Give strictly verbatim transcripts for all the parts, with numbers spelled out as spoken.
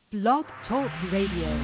Blog Talk Radio.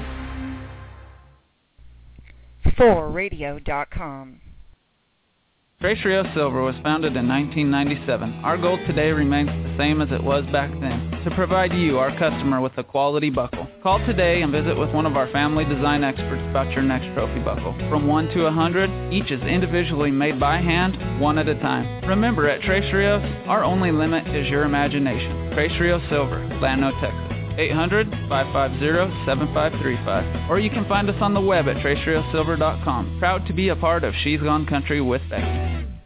for radio dot com. Tres Rios Silver was founded in nineteen ninety-seven. Our goal today remains the same as it was back then, to provide you, our customer, with a quality buckle. Call today and visit with one of our family design experts about your next trophy buckle. From one to one hundred, each is individually made by hand, one at a time. Remember, at Tres Rios, our only limit is your imagination. Tres Rios Silver, Llano, Texas. eight hundred, five five zero, seven five three five. Or you can find us on the web at tres rios silver dot com. Proud to be a part of She's Gone Country with Becky.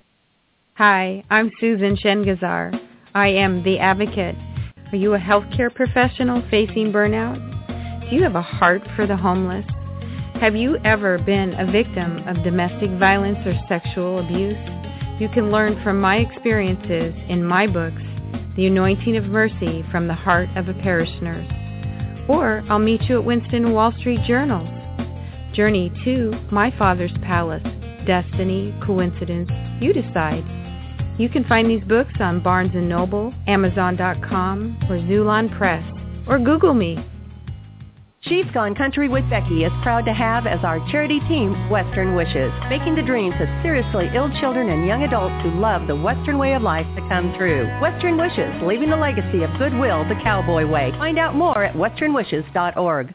Hi, I'm Susan Shengazar. I am the advocate. Are you a healthcare professional facing burnout? Do you have a heart for the homeless? Have you ever been a victim of domestic violence or sexual abuse? You can learn from my experiences in my books, The Anointing of Mercy from the Heart of a Parish Nurse. Or I'll meet you at Winston Wall Street Journals. Journey to My Father's Palace. Destiny, coincidence, you decide. You can find these books on Barnes and Noble, Amazon dot com, or Zulon Press, or Google me. She's Gone Country with Becky is proud to have as our charity team Western Wishes, making the dreams of seriously ill children and young adults who love the Western way of life to come true. Western Wishes, leaving the legacy of goodwill the cowboy way. Find out more at western wishes dot org.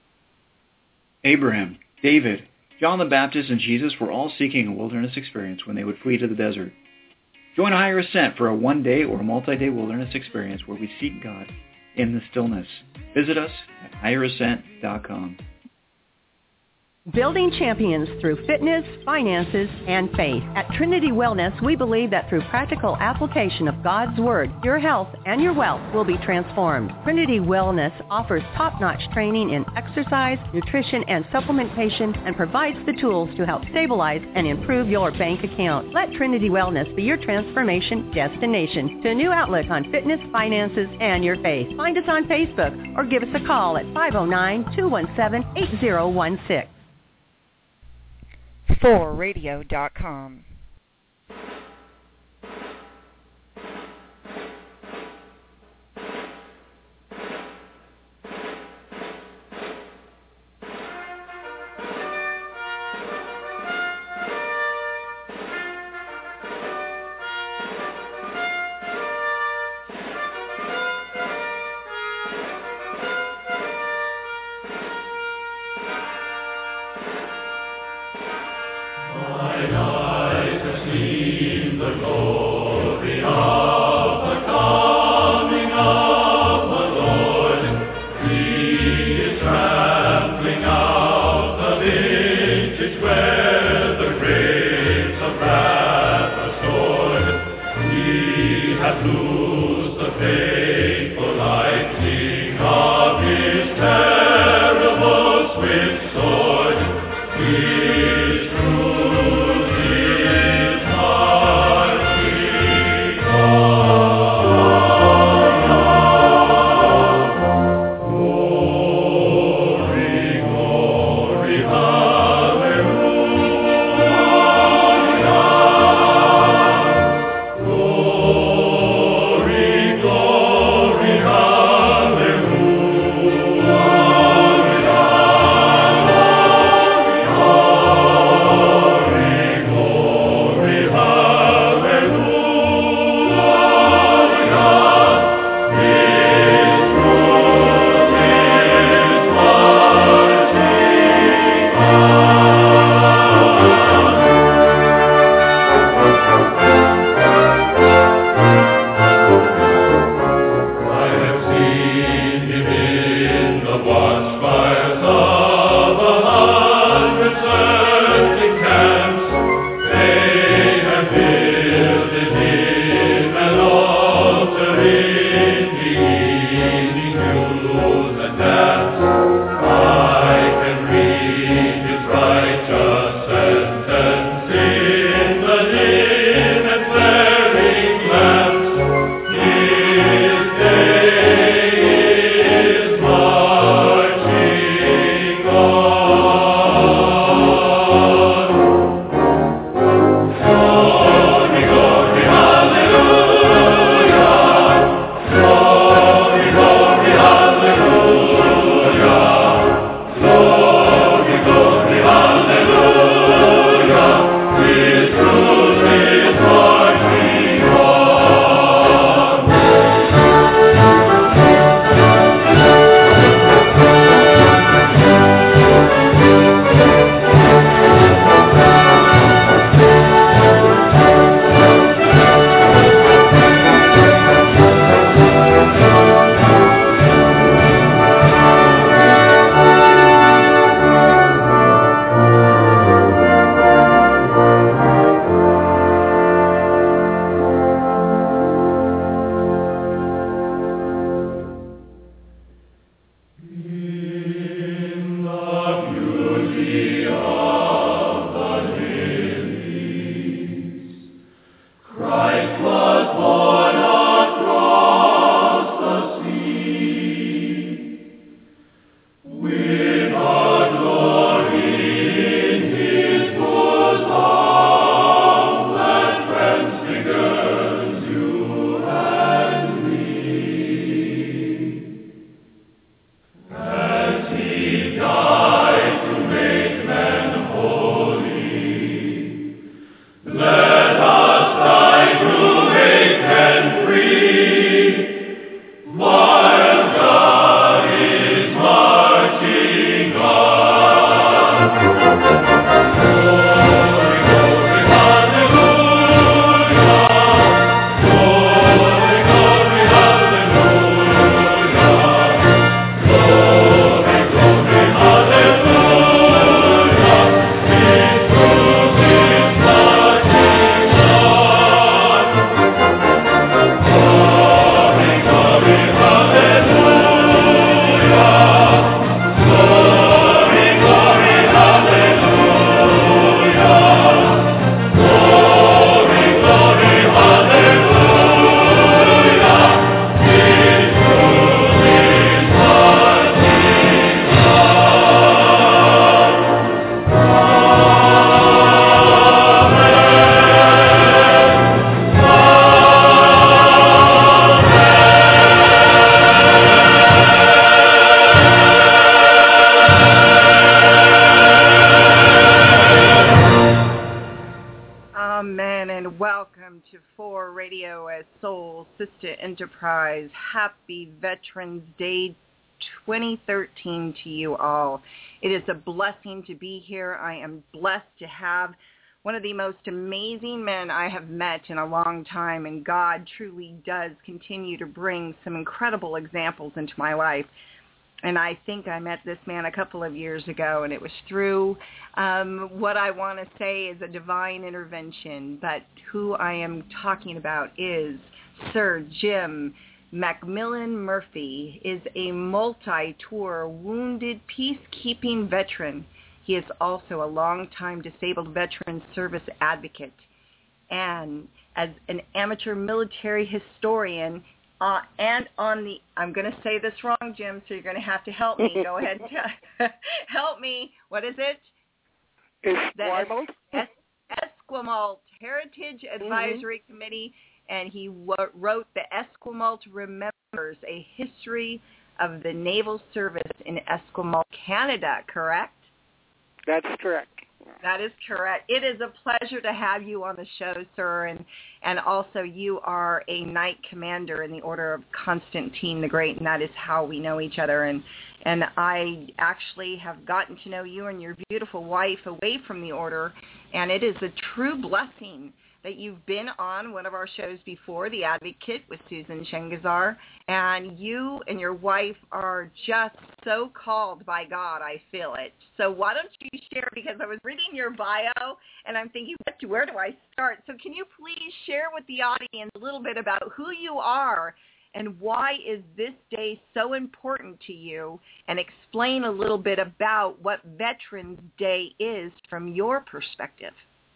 Abraham, David, John the Baptist, and Jesus were all seeking a wilderness experience when they would flee to the desert. Join Higher Ascent for a one-day or multi-day wilderness experience where we seek God in the stillness. Visit us at higher ascent dot com. Building champions through fitness, finances, and faith. At Trinity Wellness, we believe that through practical application of God's Word, your health and your wealth will be transformed. Trinity Wellness offers top-notch training in exercise, nutrition, and supplementation, and provides the tools to help stabilize and improve your bank account. Let Trinity Wellness be your transformation destination to a new outlook on fitness, finances, and your faith. Find us on Facebook or give us a call at five oh nine, two one seven, eight oh one six. for radio dot com. His truth is my S Soul Sister Enterprise. Happy Veterans Day twenty thirteen to you all. It is a blessing to be here. I am blessed to have one of the most amazing men I have met in a long time, and God truly does continue to bring some incredible examples into my life. And I think I met this man a couple of years ago, and it was through um, what I want to say is a divine intervention. But who I am talking about is Sir Jim Macmillan Murphy, is a multi-tour wounded peacekeeping veteran. He is also a long-time disabled veteran service advocate. And as an amateur military historian, Uh, and on the, I'm going to say this wrong, Jim, so you're going to have to help me. Go ahead and t- help me. What is it? Esquimalt. Es- Esquimalt Heritage Advisory mm-hmm. Committee, and he w- wrote The Esquimalt Remembers, a history of the naval service in Esquimalt, Canada, correct? That's correct. That is correct. It is a pleasure to have you on the show, sir, and and also you are a knight commander in the Order of Constantine the Great, and that is how we know each other. And and I actually have gotten to know you and your beautiful wife away from the Order, and it is a true blessing that you've been on one of our shows before, The Advocate with Susan Shengazar, and you and your wife are just so called by God, I feel it. So why don't you share, because I was reading your bio, and I'm thinking, where do I start? So can you please share with the audience a little bit about who you are and why is this day so important to you, and explain a little bit about what Veterans Day is from your perspective.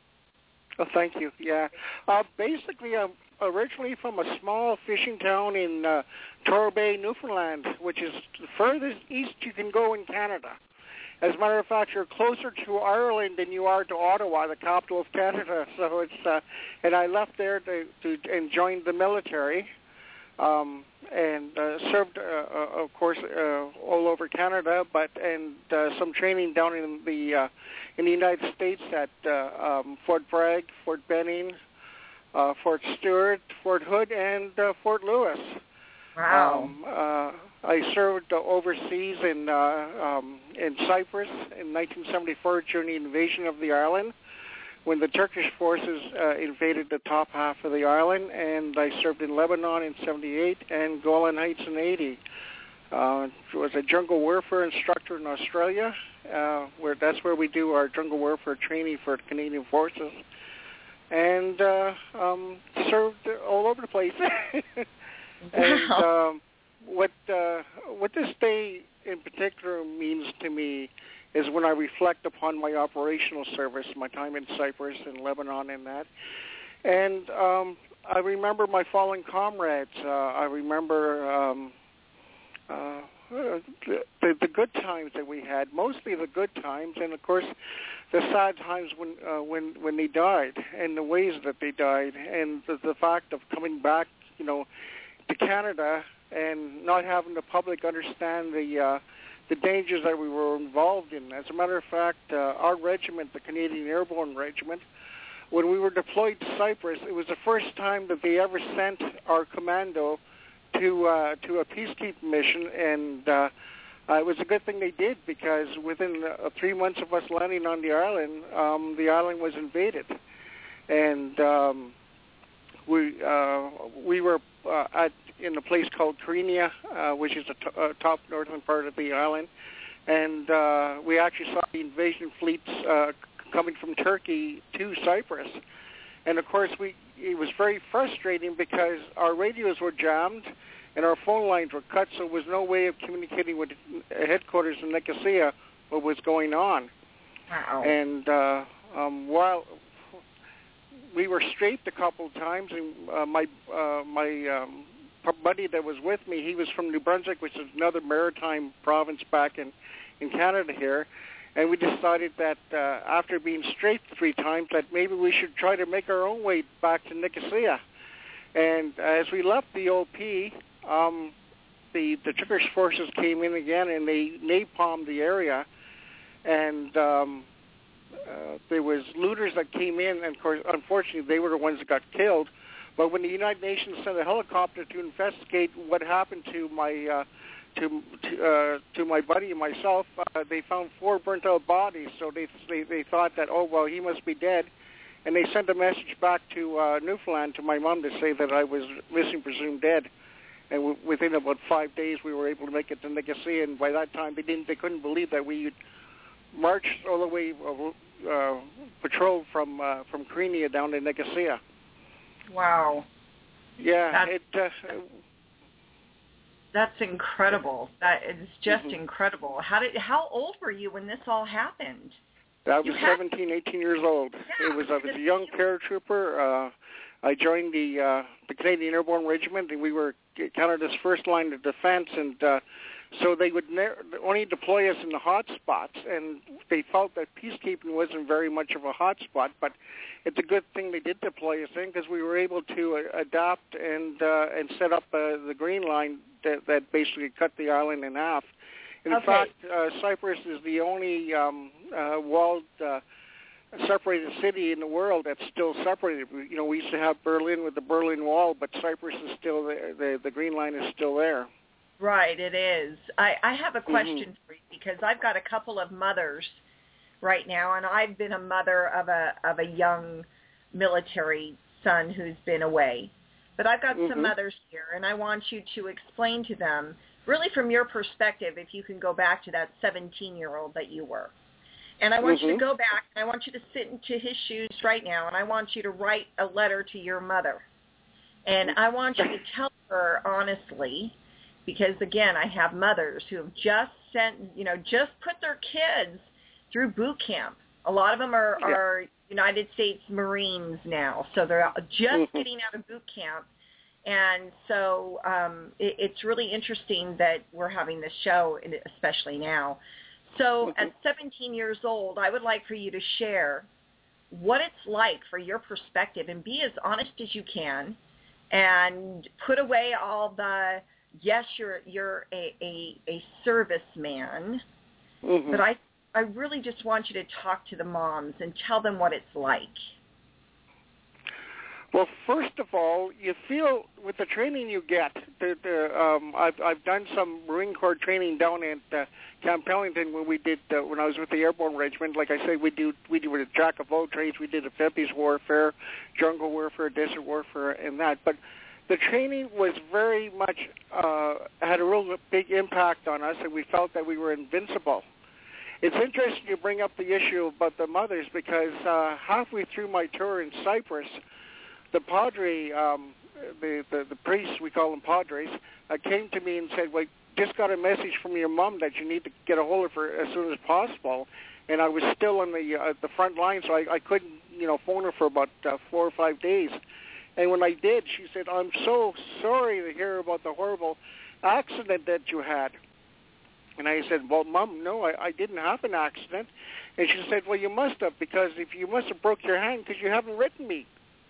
Oh, thank you. Yeah. Uh, basically, I'm originally from a small fishing town in uh, Torbay, Newfoundland, which is the furthest east you can go in Canada. As a matter of fact, you're closer to Ireland than you are to Ottawa, the capital of Canada. So it's, uh, and I left there to, to and joined the military, um, and uh, served, uh, uh, of course, uh, all over Canada, but and uh, some training down in the uh, in the United States at uh, um, Fort Bragg, Fort Benning, uh, Fort Stewart, Fort Hood, and uh, Fort Lewis. Wow. Um, uh, I served uh, overseas in uh, um, in Cyprus in nineteen seventy-four during the invasion of the island, when the Turkish forces uh, invaded the top half of the island, and I served in Lebanon in seventy-eight and Golan Heights in eighty. Uh, I was a jungle warfare instructor in Australia, uh, where that's where we do our jungle warfare training for the Canadian Forces, and uh, um, served all over the place. And um, what uh, what this day in particular means to me is when I reflect upon my operational service, my time in Cyprus and Lebanon and that. And um, I remember my fallen comrades. Uh, I remember um, uh, the, the good times that we had, mostly the good times, and of course the sad times when uh, when when they died and the ways that they died, and the, the fact of coming back, you know, to Canada and not having the public understand the uh, the dangers that we were involved in. As a matter of fact, uh, our regiment, the Canadian Airborne Regiment, when we were deployed to Cyprus, it was the first time that they ever sent our commando to uh, to a peacekeeping mission, and uh, uh, it was a good thing they did, because within uh, three months of us landing on the island, um, the island was invaded, and um, we uh, we were uh, at in a place called Kyrenia, uh, which is the t- uh, top northern part of the island, and uh, we actually saw the invasion fleets uh, coming from Turkey to Cyprus. And of course, we it was very frustrating because our radios were jammed and our phone lines were cut, so there was no way of communicating with headquarters in Nicosia what was going on. Wow. And uh, um, while we were strafed a couple of times, and uh, my uh, my um, buddy that was with me, he was from New Brunswick, which is another maritime province back in, in Canada here. And we decided that uh, after being strafed three times, that maybe we should try to make our own way back to Nicosia. And as we left the O P, um, the, the Turkish forces came in again, and they napalmed the area. And um, uh, there was looters that came in, and of course, unfortunately, they were the ones that got killed. But when the United Nations sent a helicopter to investigate what happened to my uh, to to, uh, to my buddy and myself, uh, they found four burnt-out bodies. So they, they they thought that, oh well, he must be dead, and they sent a message back to uh, Newfoundland to my mom to say that I was missing, presumed dead. And w- within about five days, we were able to make it to Nicosia. And by that time, they didn't, they couldn't believe that we marched all the way, uh, uh, patrolled from uh, from Karina down to Nicosia. Wow. Yeah, that's, it. Uh, that's incredible. That is just mm-hmm. incredible. How did? How old were you when this all happened? I was you seventeen, had... eighteen years old. Yeah, it was I was a young paratrooper. Uh, I joined the uh, the Canadian Airborne Regiment, and we were Canada's first line of defense. And uh, so they would ne- only deploy us in the hot spots, and they felt that peacekeeping wasn't very much of a hot spot. But it's a good thing they did deploy us in, because we were able to uh, adapt and uh, and set up uh, the Green Line that, that basically cut the island in half. In okay. fact, uh, Cyprus is the only um, uh, walled uh, separated city in the world that's still separated. You know, we used to have Berlin with the Berlin Wall, but Cyprus is still there. The, the Green Line is still there. Right, it is. I, I have a question mm-hmm. for you, because I've got a couple of mothers right now, and I've been a mother of a of a young military son who's been away. But I've got mm-hmm. some mothers here, and I want you to explain to them, really from your perspective, if you can go back to that seventeen-year-old that you were. And I want mm-hmm. you to go back, and I want you to sit into his shoes right now, and I want you to write a letter to your mother. And I want you to tell her honestly, because, again, I have mothers who have just sent, you know, just put their kids through boot camp. A lot of them are, yeah. are United States Marines now, so they're just mm-hmm. getting out of boot camp. And so um, it, it's really interesting that we're having this show, especially now. So mm-hmm. at seventeen years old, I would like for you to share what it's like for your perspective, and be as honest as you can, and put away all the, yes, you're you're a, a, a serviceman, mm-hmm. but I, I really just want you to talk to the moms and tell them what it's like. Well, first of all, you feel with the training you get. The, the, um, I've I've done some Marine Corps training down at uh, Camp Pellington when we did uh, when I was with the Airborne Regiment. Like I said, we do we do a jack of all trades. We did amphibious warfare, jungle warfare, desert warfare, and that. But the training was very much uh, had a real big impact on us, and we felt that we were invincible. It's interesting you bring up the issue about the mothers, because uh, halfway through my tour in Cyprus, the Padre, um, the, the the priests, we call them Padres, uh, came to me and said, "Well, just got a message from your mom that you need to get a hold of her as soon as possible." And I was still on the uh, the front line, so I, I couldn't, you know, phone her for about uh, four or five days. And when I did, she said, "I'm so sorry to hear about the horrible accident that you had." And I said, "Well, Mom, no, I, I didn't have an accident." And she said, "Well, you must have, because if you must have broke your hand because you haven't written me."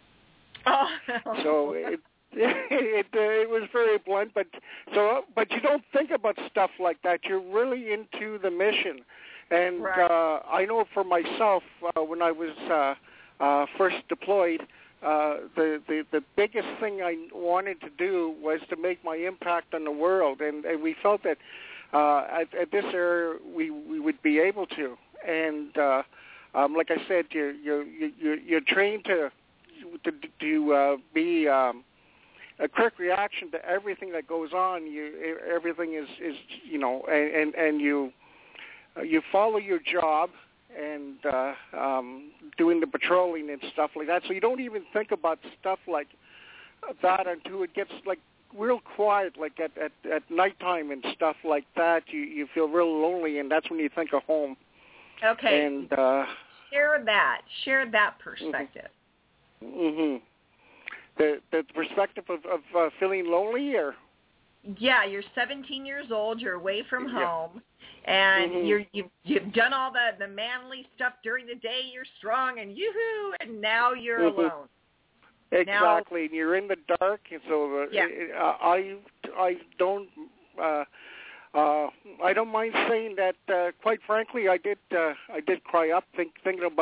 Oh. So it it, uh, it was very blunt, but so but you don't think about stuff like that. You're really into the mission, and right. uh, I know for myself uh, when I was uh, uh, first deployed, uh, the, the the biggest thing I wanted to do was to make my impact on the world, and, and we felt that uh, at, at this era we we would be able to. And uh, um, like I said, you you you you're trained to. to, to uh, be um, a quick reaction to everything that goes on. You everything is, is you know, and and, and you uh, you follow your job and uh, um, doing the patrolling and stuff like that. So you don't even think about stuff like that until it gets like real quiet, like at at, at nighttime and stuff like that. You you feel real lonely, and that's when you think of home. Okay. And uh, share that. Share that perspective. Mm-hmm. The the perspective of, of uh, feeling lonely, or yeah, you're seventeen years old. You're away from yeah. home, and mm-hmm. you're you've you've done all the the manly stuff during the day. You're strong and yoo-hoo, and now you're mm-hmm. alone. Exactly, now, and you're in the dark, and so uh, yeah. uh, I I don't uh, uh, I don't mind saying that. Uh, quite frankly, I did uh, I did cry up think, thinking about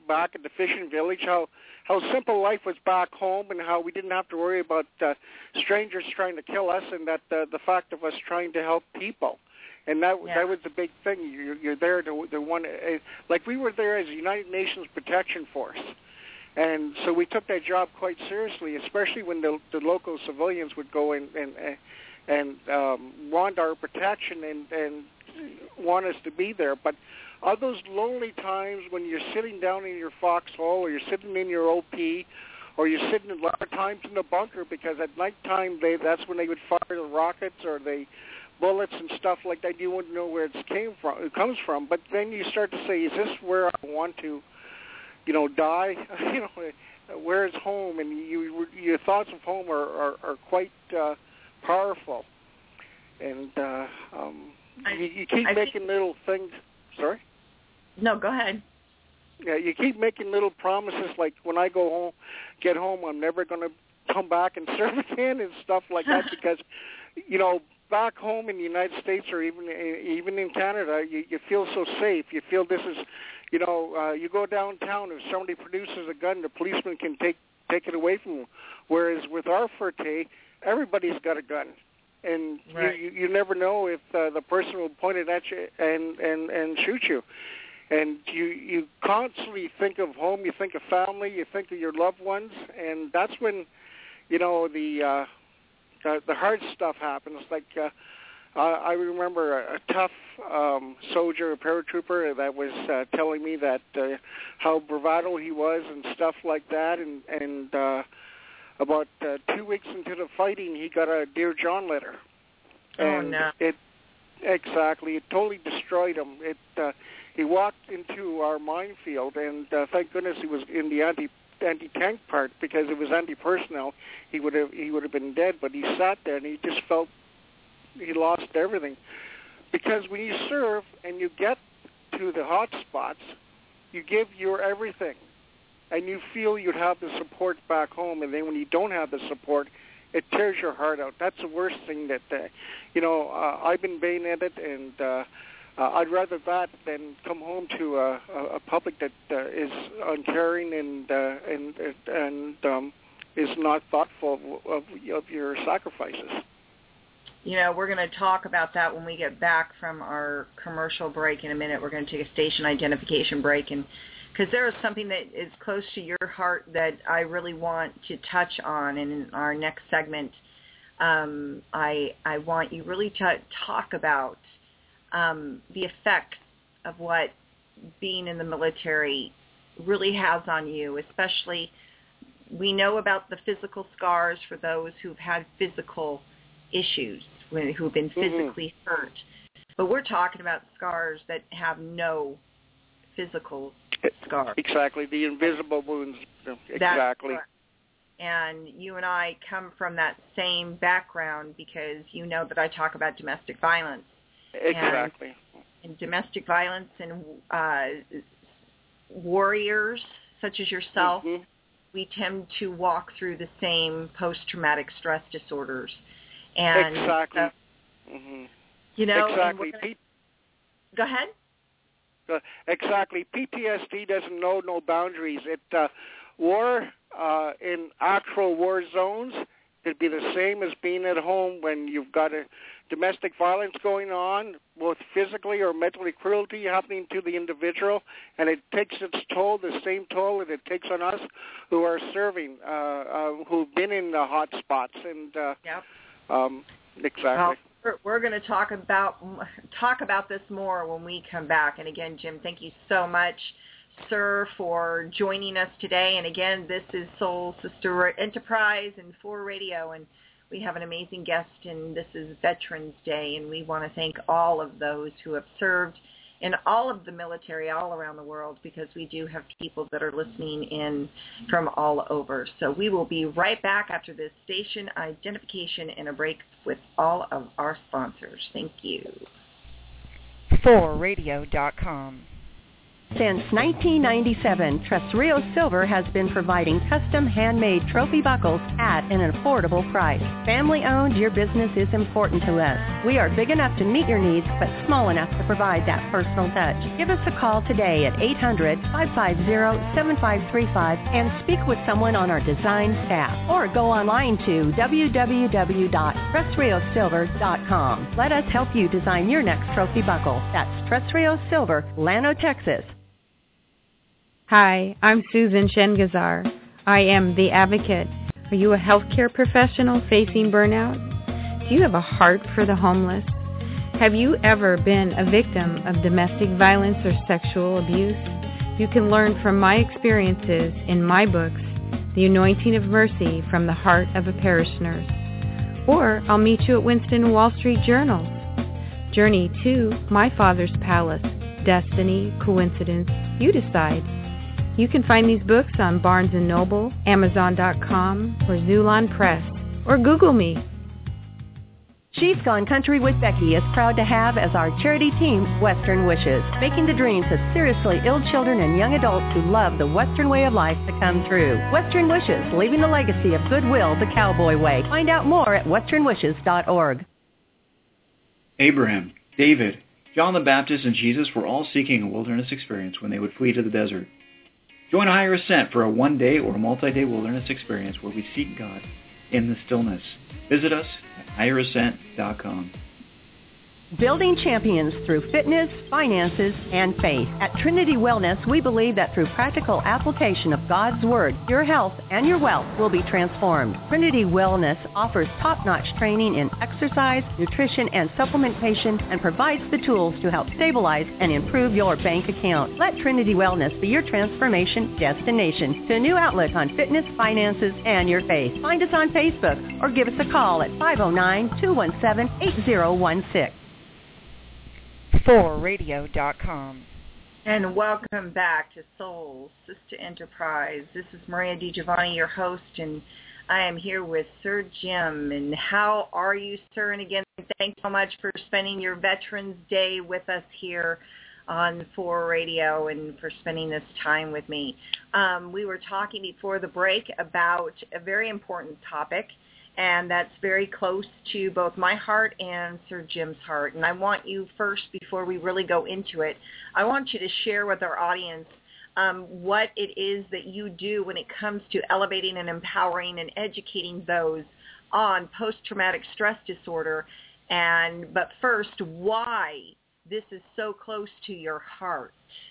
back at the fishing village, how how simple life was back home, and how we didn't have to worry about uh, strangers trying to kill us, and that uh, the fact of us trying to help people. And that yeah. that was the big thing. You're, you're there to the one, uh, like we were there as a United Nations Protection Force, and so we took that job quite seriously, especially when the, the local civilians would go in and and um, want our protection and and want us to be there. But all those lonely times when you're sitting down in your foxhole, or you're sitting in your O P, or you're sitting a lot of times in the bunker, because at nighttime they that's when they would fire the rockets or they bullets and stuff like that. You wouldn't know where it came from. It comes from. But then you start to say, "Is this where I want to, you know, die? you know, where is home?" And you, your thoughts of home are are, are quite uh, powerful. And uh, um, I, you, you keep I making think... little things. Sorry. No, go ahead. Yeah, you keep making little promises, like when I go home, get home, I'm never going to come back and serve again and stuff like that, because, you know, back home in the United States, or even even in Canada, you, you feel so safe. You feel this is, you know, uh, you go downtown, if somebody produces a gun, the policeman can take take it away from you. Whereas with our forte, everybody's got a gun, and right. you, you never know if uh, the person will point it at you and, and, and shoot you. And you, you constantly think of home, you think of family, you think of your loved ones, and that's when, you know, the uh, the, the hard stuff happens. Like uh, I remember a, a tough um, soldier, a paratrooper, that was uh, telling me that uh, how bravado he was and stuff like that, and and uh, about uh, two weeks into the fighting, he got a Dear John letter. And oh no! It exactly, it totally destroyed him. It uh, He walked into our minefield, and uh, thank goodness he was in the anti anti-tank part, because if it was anti-personnel, he would have he would have been dead. But he sat there, and he just felt he lost everything. Because when you serve and you get to the hot spots, you give your everything, and you feel you'd have the support back home. And then when you don't have the support, it tears your heart out. That's the worst thing that, uh, you know, uh, I've been bayoneted, and uh, Uh, I'd rather that than come home to a, a public that uh, is uncaring and uh, and and um, is not thoughtful of, of your sacrifices. You know, we're going to talk about that when we get back from our commercial break in a minute. We're going to take a station identification break, and because there is something that is close to your heart that I really want to touch on, and in our next segment, um, I I want you really to talk about Um, the effects of what being in the military really has on you, especially we know about the physical scars for those who've had physical issues, who've been physically mm-hmm. hurt. But we're talking about scars that have no physical scars. Exactly, the invisible wounds. Exactly. And you and I come from that same background, because you know that I talk about domestic violence. Exactly. And, and domestic violence and uh, warriors such as yourself, mm-hmm. we tend to walk through the same post-traumatic stress disorders. And exactly. Uh, mm-hmm. You know, exactly. Gonna... Go ahead. Uh, exactly. P T S D doesn't know no boundaries. It uh, war uh, in actual war zones, it'd be the same as being at home when you've got a domestic violence going on, both physically or mentally cruelty happening to the individual, and it takes its toll, the same toll that it takes on us who are serving, uh, uh, who've been in the hot spots. And uh, yep. um, exactly. Well, we're, we're going to talk about talk about this more when we come back. And again, Jim, thank you so much, sir, for joining us today. And again, this is Soul Sister Enterprise and four Radio, and we have an amazing guest, and this is Veterans Day, and we want to thank all of those who have served in all of the military all around the world, because we do have people that are listening in from all over. So we will be right back after this station identification and a break with all of our sponsors. Thank you. four radio dot com. Since nineteen ninety-seven, Tres Rios Silver has been providing custom handmade trophy buckles at an affordable price. Family-owned, your business is important to us. We are big enough to meet your needs, but small enough to provide that personal touch. Give us a call today at eight hundred, five five zero, seven five three five and speak with someone on our design staff. Or go online to w w w dot tres rios silver dot com. Let us help you design your next trophy buckle. That's Tres Rios Silver, Llano, Texas. Hi, I'm Susan Shengazar. I am the Advocate. Are you a healthcare professional facing burnout? Do you have a heart for the homeless? Have you ever been a victim of domestic violence or sexual abuse? You can learn from my experiences in my books, The Anointing of Mercy from the Heart of a Parish Nurse. Or I'll meet you at Winston Wall Street Journals. Journey to My Father's Palace. Destiny, coincidence, you decide. You can find these books on Barnes and Noble, Amazon dot com, or Zulon Press, or Google me. She's Gone Country with Becky is proud to have as our charity team Western Wishes, making the dreams of seriously ill children and young adults who love the Western way of life to come true. Western Wishes, leaving a legacy of goodwill the cowboy way. Find out more at western wishes dot org. Abraham, David, John the Baptist, and Jesus were all seeking a wilderness experience when they would flee to the desert. Join Higher Ascent for a one-day or multi-day wilderness experience where we seek God in the stillness. Visit us at higher ascent dot com. Building champions through fitness, finances, and faith. At Trinity Wellness, we believe that through practical application of God's Word, your health and your wealth will be transformed. Trinity Wellness offers top-notch training in exercise, nutrition, and supplementation, and provides the tools to help stabilize and improve your bank account. Let Trinity Wellness be your transformation destination to a new outlook on fitness, finances, and your faith. Find us on Facebook or give us a call at five oh nine, two one seven, eight oh one six. for radio dot com. And welcome back to Soul Sister Enterprise. This is Maria DiGiovanni, your host, and I am here with Sir Jim. And how are you, sir? And again, thanks so much for spending your Veterans Day with us here on For Radio and for spending this time with me. Um, we were talking before the break about a very important topic, and that's very close to both my heart and Sir Jim's heart. And I want you first, before we really go into it, I want you to share with our audience um, what it is that you do when it comes to elevating and empowering and educating those on post-traumatic stress disorder. And but first, why this is so close to your heart.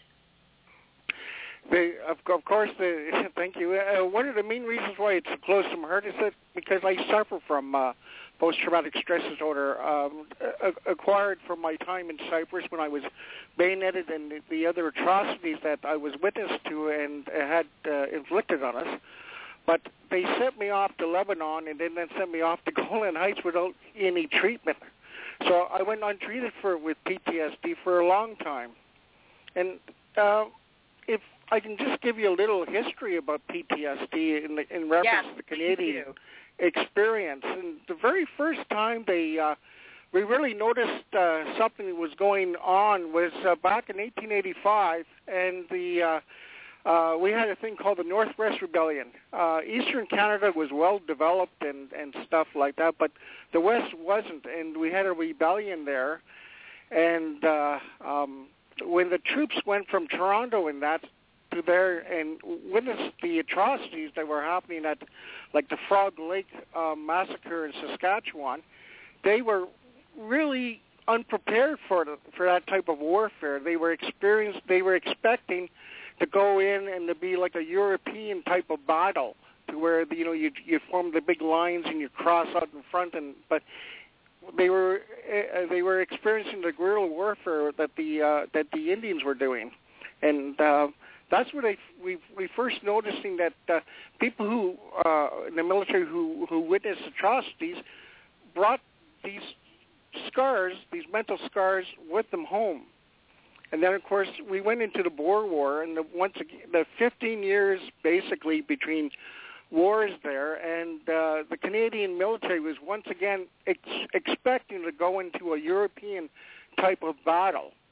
The, of, of course, the, thank you. Uh, one of the main reasons why it's close to my heart is that because I suffer from uh, post-traumatic stress disorder, um, a- acquired from my time in Cyprus when I was bayoneted and the, the other atrocities that I was witness to and uh, had uh, inflicted on us. But they sent me off to Lebanon and then, then sent me off to Golan Heights without any treatment. So I went untreated for with P T S D for a long time. And uh, if I can just give you a little history about P T S D in, the, in reference yes, to the Canadian experience. And the very first time they uh, we really noticed uh, something that was going on was uh, back in eighteen eighty-five, and the uh, uh, we had a thing called the Northwest Rebellion. Uh, Eastern Canada was well developed and, and stuff like that, but the West wasn't, and we had a rebellion there. And uh, um, when the troops went from Toronto and that to there and witnessed the atrocities that were happening at, like the Frog Lake uh, massacre in Saskatchewan, they were really unprepared for the, for that type of warfare. They were experienced. They were expecting to go in and to be like a European type of battle, to where you know you you form the big lines and you cross out in front, and but they were uh, they were experiencing the guerrilla warfare that the uh, that the Indians were doing, and uh, that's where they we we first noticing that uh, people who uh, in the military who who witnessed atrocities brought these scars, these mental scars, with them home. And then, of course, we went into the Boer War, and the, once again, the fifteen years basically between wars there, and uh, the Canadian military was once again ex- expecting to go into a European type of battle.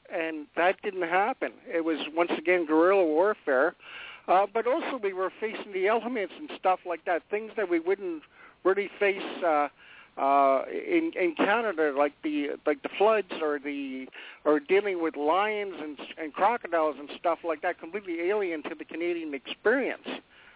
and that didn't happen. It was, once again, guerrilla warfare. Uh, but also we were facing the elements and stuff like that, things that we wouldn't really face uh, uh, in, in Canada, like the like the floods or the or dealing with lions and, and crocodiles and stuff like that, completely alien to the Canadian experience.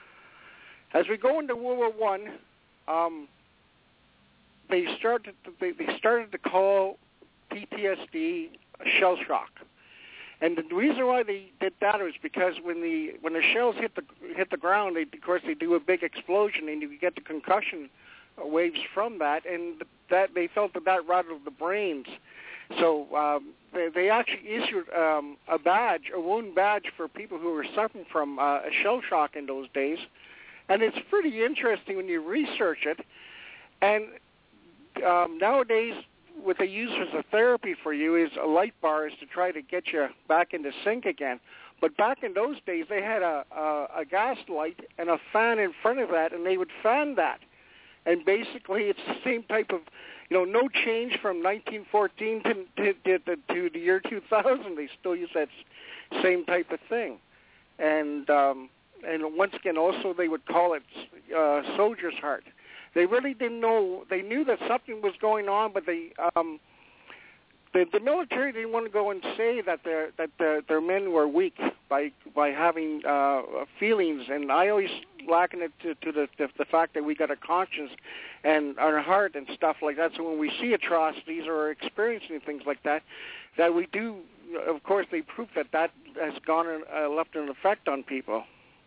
As we go into World War One, um, they started to, they, they started to call P T S D shell shock. And the reason why they did that was because when the when the shells hit the hit the ground, they, of course they do a big explosion, and you get the concussion waves from that, and that they felt that that rattled the brains. So um, they, they actually issued um, a badge, a wound badge for people who were suffering from uh, a shell shock in those days, and it's pretty interesting when you research it. And um, nowadays, what they use as a therapy for you is a light bars to try to get you back into sync again. But back in those days, they had a, a, a gas light and a fan in front of that, and they would fan that. And basically, it's the same type of, you know, no change from nineteen fourteen to, to, to, to the year two thousand. They still use that same type of thing. And um, and once again, also they would call it uh, soldier's heart. They really didn't know. They knew that something was going on, but they, um, the, the military didn't want to go and say that their that their, their men were weak by by having uh, feelings. And I always liken it to, to the, the the fact that we got a conscience and our heart and stuff like that. So when we see atrocities or experiencing things like that, that we do. Of course, they prove that that has gone and uh, left an effect on people.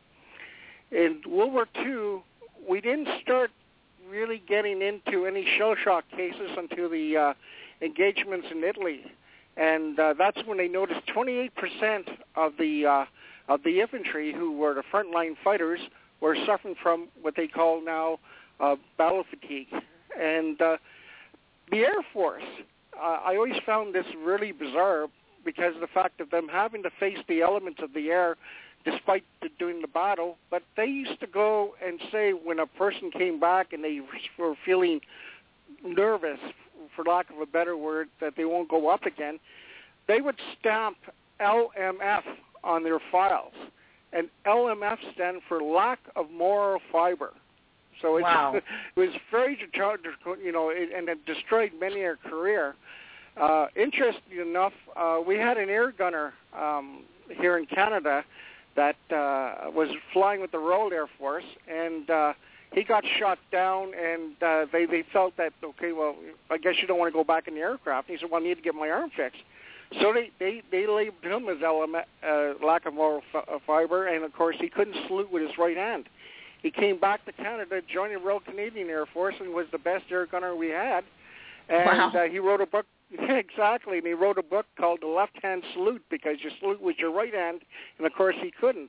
In World War Two, we didn't start really getting into any shell shock cases until the uh, engagements in Italy, and uh, that's when they noticed twenty-eight percent of the uh, of the infantry, who were the frontline fighters, were suffering from what they call now uh, battle fatigue. And uh, the Air Force, uh, I always found this really bizarre because of the fact of them having to face the elements of the air despite the, doing the battle, but they used to go and say when a person came back and they were feeling nervous, for lack of a better word, that they won't go up again, they would stamp L M F on their files. And L M F stand for lack of moral fiber. So it, wow. it was very, you know, it, and it destroyed many a career. Uh, interesting enough, uh, we had an air gunner um, here in Canada that uh, was flying with the Royal Air Force, and uh, he got shot down, and uh, they, they felt that, okay, well, I guess you don't want to go back in the aircraft. And he said, well, I need to get my arm fixed. So they, they, they labeled him as L M F, uh, lack of moral f- fiber, and, of course, he couldn't salute with his right hand. He came back to Canada, joined the Royal Canadian Air Force, and was the best air gunner we had. And wow. uh, he wrote a book. Exactly, and he wrote a book called The Left-Hand Salute, because you salute with your right hand, and of course he couldn't.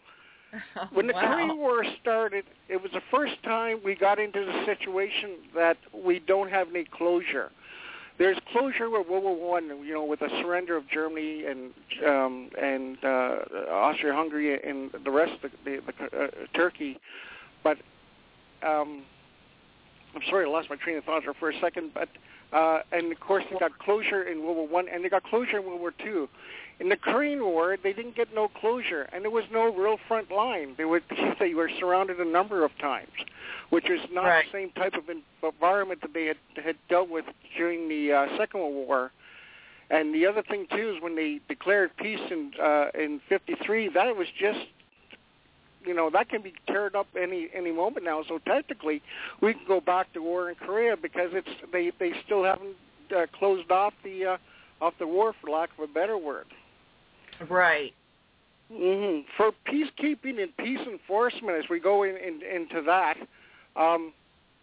Oh, when the wow. Korean War started, it was the first time we got into the situation that we don't have any closure. There's closure with World War One, you know, with the surrender of Germany and um, and uh, Austria-Hungary and the rest of the, the, the uh, Turkey, but um, I'm sorry, I lost my train of thought for a second, but. Uh, and, of course, they got closure in World War One, and they got closure in World War Two. In the Korean War, they didn't get no closure, and there was no real front line. They were, they were surrounded a number of times, which is not right. the same type of environment that they had, had dealt with during the uh, Second World War. And the other thing, too, is when they declared peace in uh, in fifty-three, that was just, you know, that can be teared up any any moment now. So technically, we can go back to war in Korea because it's they, they still haven't uh, closed off the uh, off the war, for lack of a better word. Right. Mm-hmm. For peacekeeping and peace enforcement, as we go in, in, into that, um,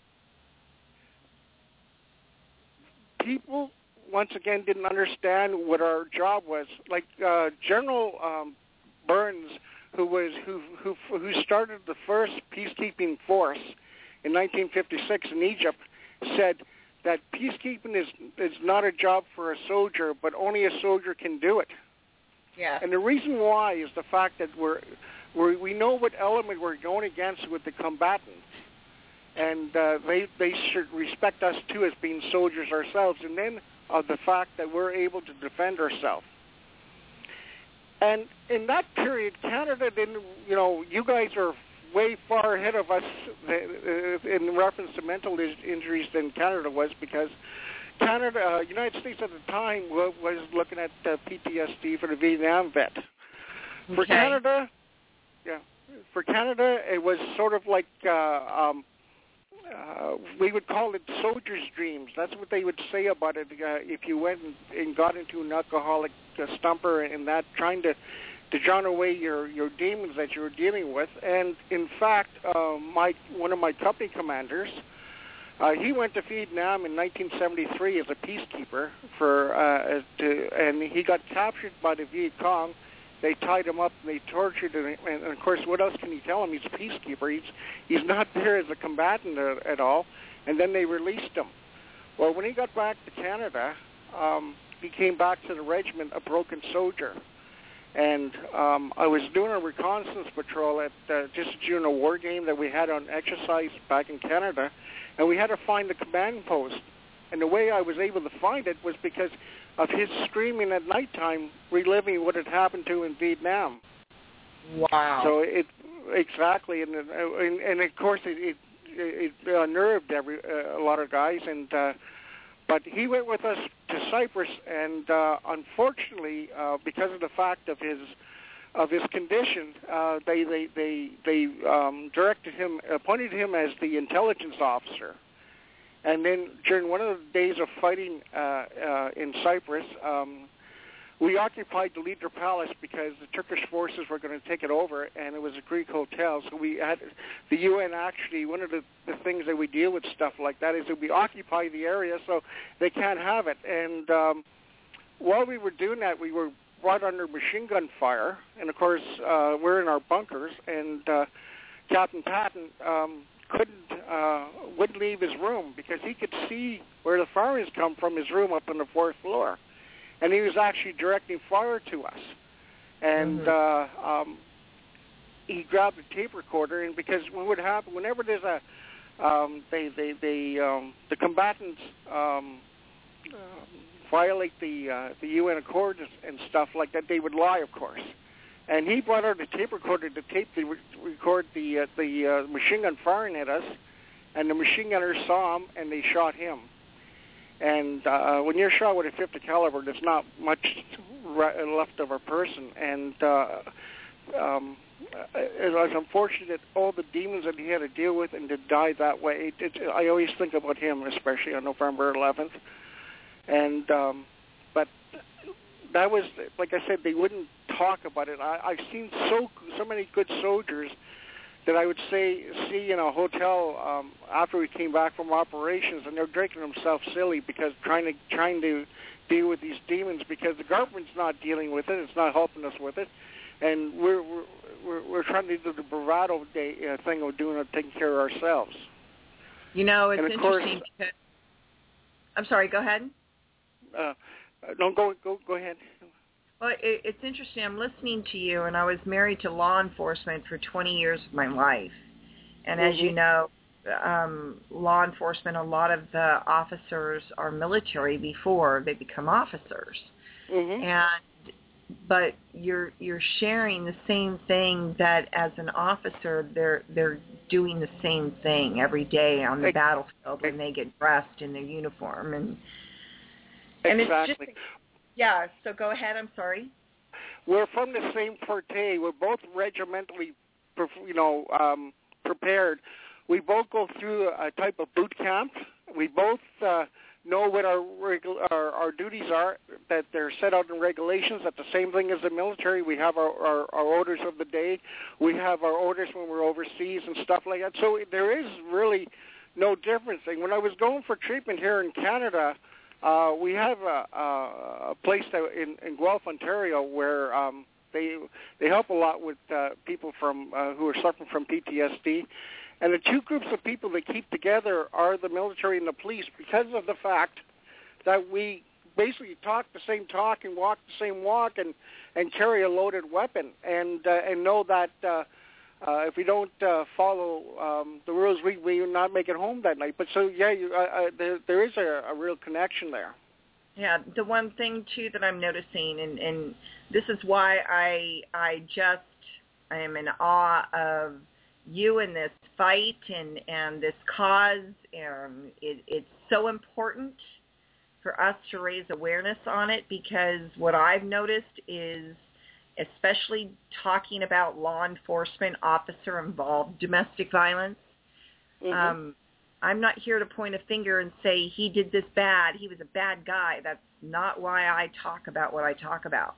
people once again didn't understand what our job was. Like uh, General um, Burns, who was who who who started the first peacekeeping force in nineteen fifty-six in Egypt, said that peacekeeping is is not a job for a soldier, but only a soldier can do it. Yeah. And the reason why is the fact that we're, we're we know what element we're going against with the combatants, and uh, they they should respect us too as being soldiers ourselves, and then of uh, the fact that we're able to defend ourselves. And in that period, Canada didn't, you know, you guys are way far ahead of us in reference to mental injuries than Canada was, because Canada, uh, United States at the time was looking at uh, P T S D for the Vietnam vet. For okay. Canada, yeah, for Canada, it was sort of like uh, um, uh, we would call it soldier's dreams. That's what they would say about it uh, if you went and, and got into an alcoholic uh, stumper and that, trying to to drown away your, your demons that you were dealing with. And in fact, uh, my one of my company commanders, uh, he went to Vietnam in nineteen seventy-three as a peacekeeper for, uh, to, and he got captured by the Viet Cong. They tied him up and they tortured him. And, and of course, what else can you tell him? He's a peacekeeper. He's he's not there as a combatant at, at all. And then they released him. Well, when he got back to Canada, um, he came back to the regiment a broken soldier. And um, I was doing a reconnaissance patrol at uh, just during a war game that we had on exercise back in Canada, and we had to find the command post. And the way I was able to find it was because of his screaming at nighttime, reliving what had happened to him in Vietnam. Wow. So it exactly, and and, and of course it it, it unnerved every uh, a lot of guys, and. Uh, But he went with us to Cyprus, and uh, unfortunately, uh, because of the fact of his of his condition, uh, they they they they um, directed him, appointed him as the intelligence officer. And then during one of the days of fighting uh, uh, in Cyprus, um, we occupied the Leader Palace because the Turkish forces were going to take it over, and it was a Greek hotel. So we had the U N actually, one of the, the things that we deal with stuff like that is that we occupy the area so they can't have it. And um, while we were doing that, we were brought under machine gun fire, and of course uh, we're in our bunkers, and uh, Captain Patton um, couldn't, uh, wouldn't leave his room because he could see where the firings come from his room up on the fourth floor. And he was actually directing fire to us. And mm-hmm. uh, um, he grabbed a tape recorder, and because what would happen, whenever there's a, um, they, they, they, um, the combatants um, uh, violate the uh, the U N Accords and stuff like that, they would lie, of course. And he brought out a tape recorder to tape the record the uh, the uh, machine gun firing at us, and the machine gunners saw him, and they shot him. And uh, when you're shot with a fifty caliber, there's not much left of a person. And uh, um, it was unfortunate all the demons that he had to deal with and to die that way. It, it, I always think about him, especially on November eleventh. And um, but that was, like I said, they wouldn't talk about it. I, I've seen so so many good soldiers that I would say see in a hotel um, after we came back from operations, and they're drinking themselves silly because trying to trying to deal with these demons because the government's not dealing with it, it's not helping us with it, and we're we're we're, we're trying to do the bravado day, uh, thing of doing it, taking care of ourselves. You know, it's and of interesting course, because I'm sorry. Go ahead. Uh, no, go go go ahead. Well, it, it's interesting. I'm listening to you, and I was married to law enforcement for twenty years of my life. And mm-hmm. as you know, um, law enforcement, a lot of the officers are military before they become officers. Mm-hmm. And but you're you're sharing the same thing that as an officer, they're they're doing the same thing every day on the battlefield when they get dressed in their uniform, and and exactly. it's just. Yeah, so go ahead. I'm sorry. We're from the same forte. We're both regimentally, you know, um, prepared. We both go through a type of boot camp. We both uh, know what our, regu- our our duties are, that they're set out in regulations. That's the same thing as the military. We have our, our, our orders of the day. We have our orders when we're overseas and stuff like that. So there is really no difference. And when I was going for treatment here in Canada, Uh, we have a, a, a place that in, in Guelph, Ontario, where um, they they help a lot with uh, people from uh, who are suffering from P T S D, and the two groups of people that keep together are the military and the police, because of the fact that we basically talk the same talk and walk the same walk and, and carry a loaded weapon, and uh, and know that uh, uh, if we don't uh, follow um, the rules, we we will not make it home that night. But so yeah, you, uh, uh, there there is a, a real connection there. Yeah, the one thing too that I'm noticing, and, and this is why I I just I am in awe of you in this fight and, and this cause. Um, it, it's so important for us to raise awareness on it, because what I've noticed is, especially talking about law enforcement officer involved domestic violence, mm-hmm. um, I'm not here to point a finger and say he did this bad, he was a bad guy. That's not why I talk about what I talk about.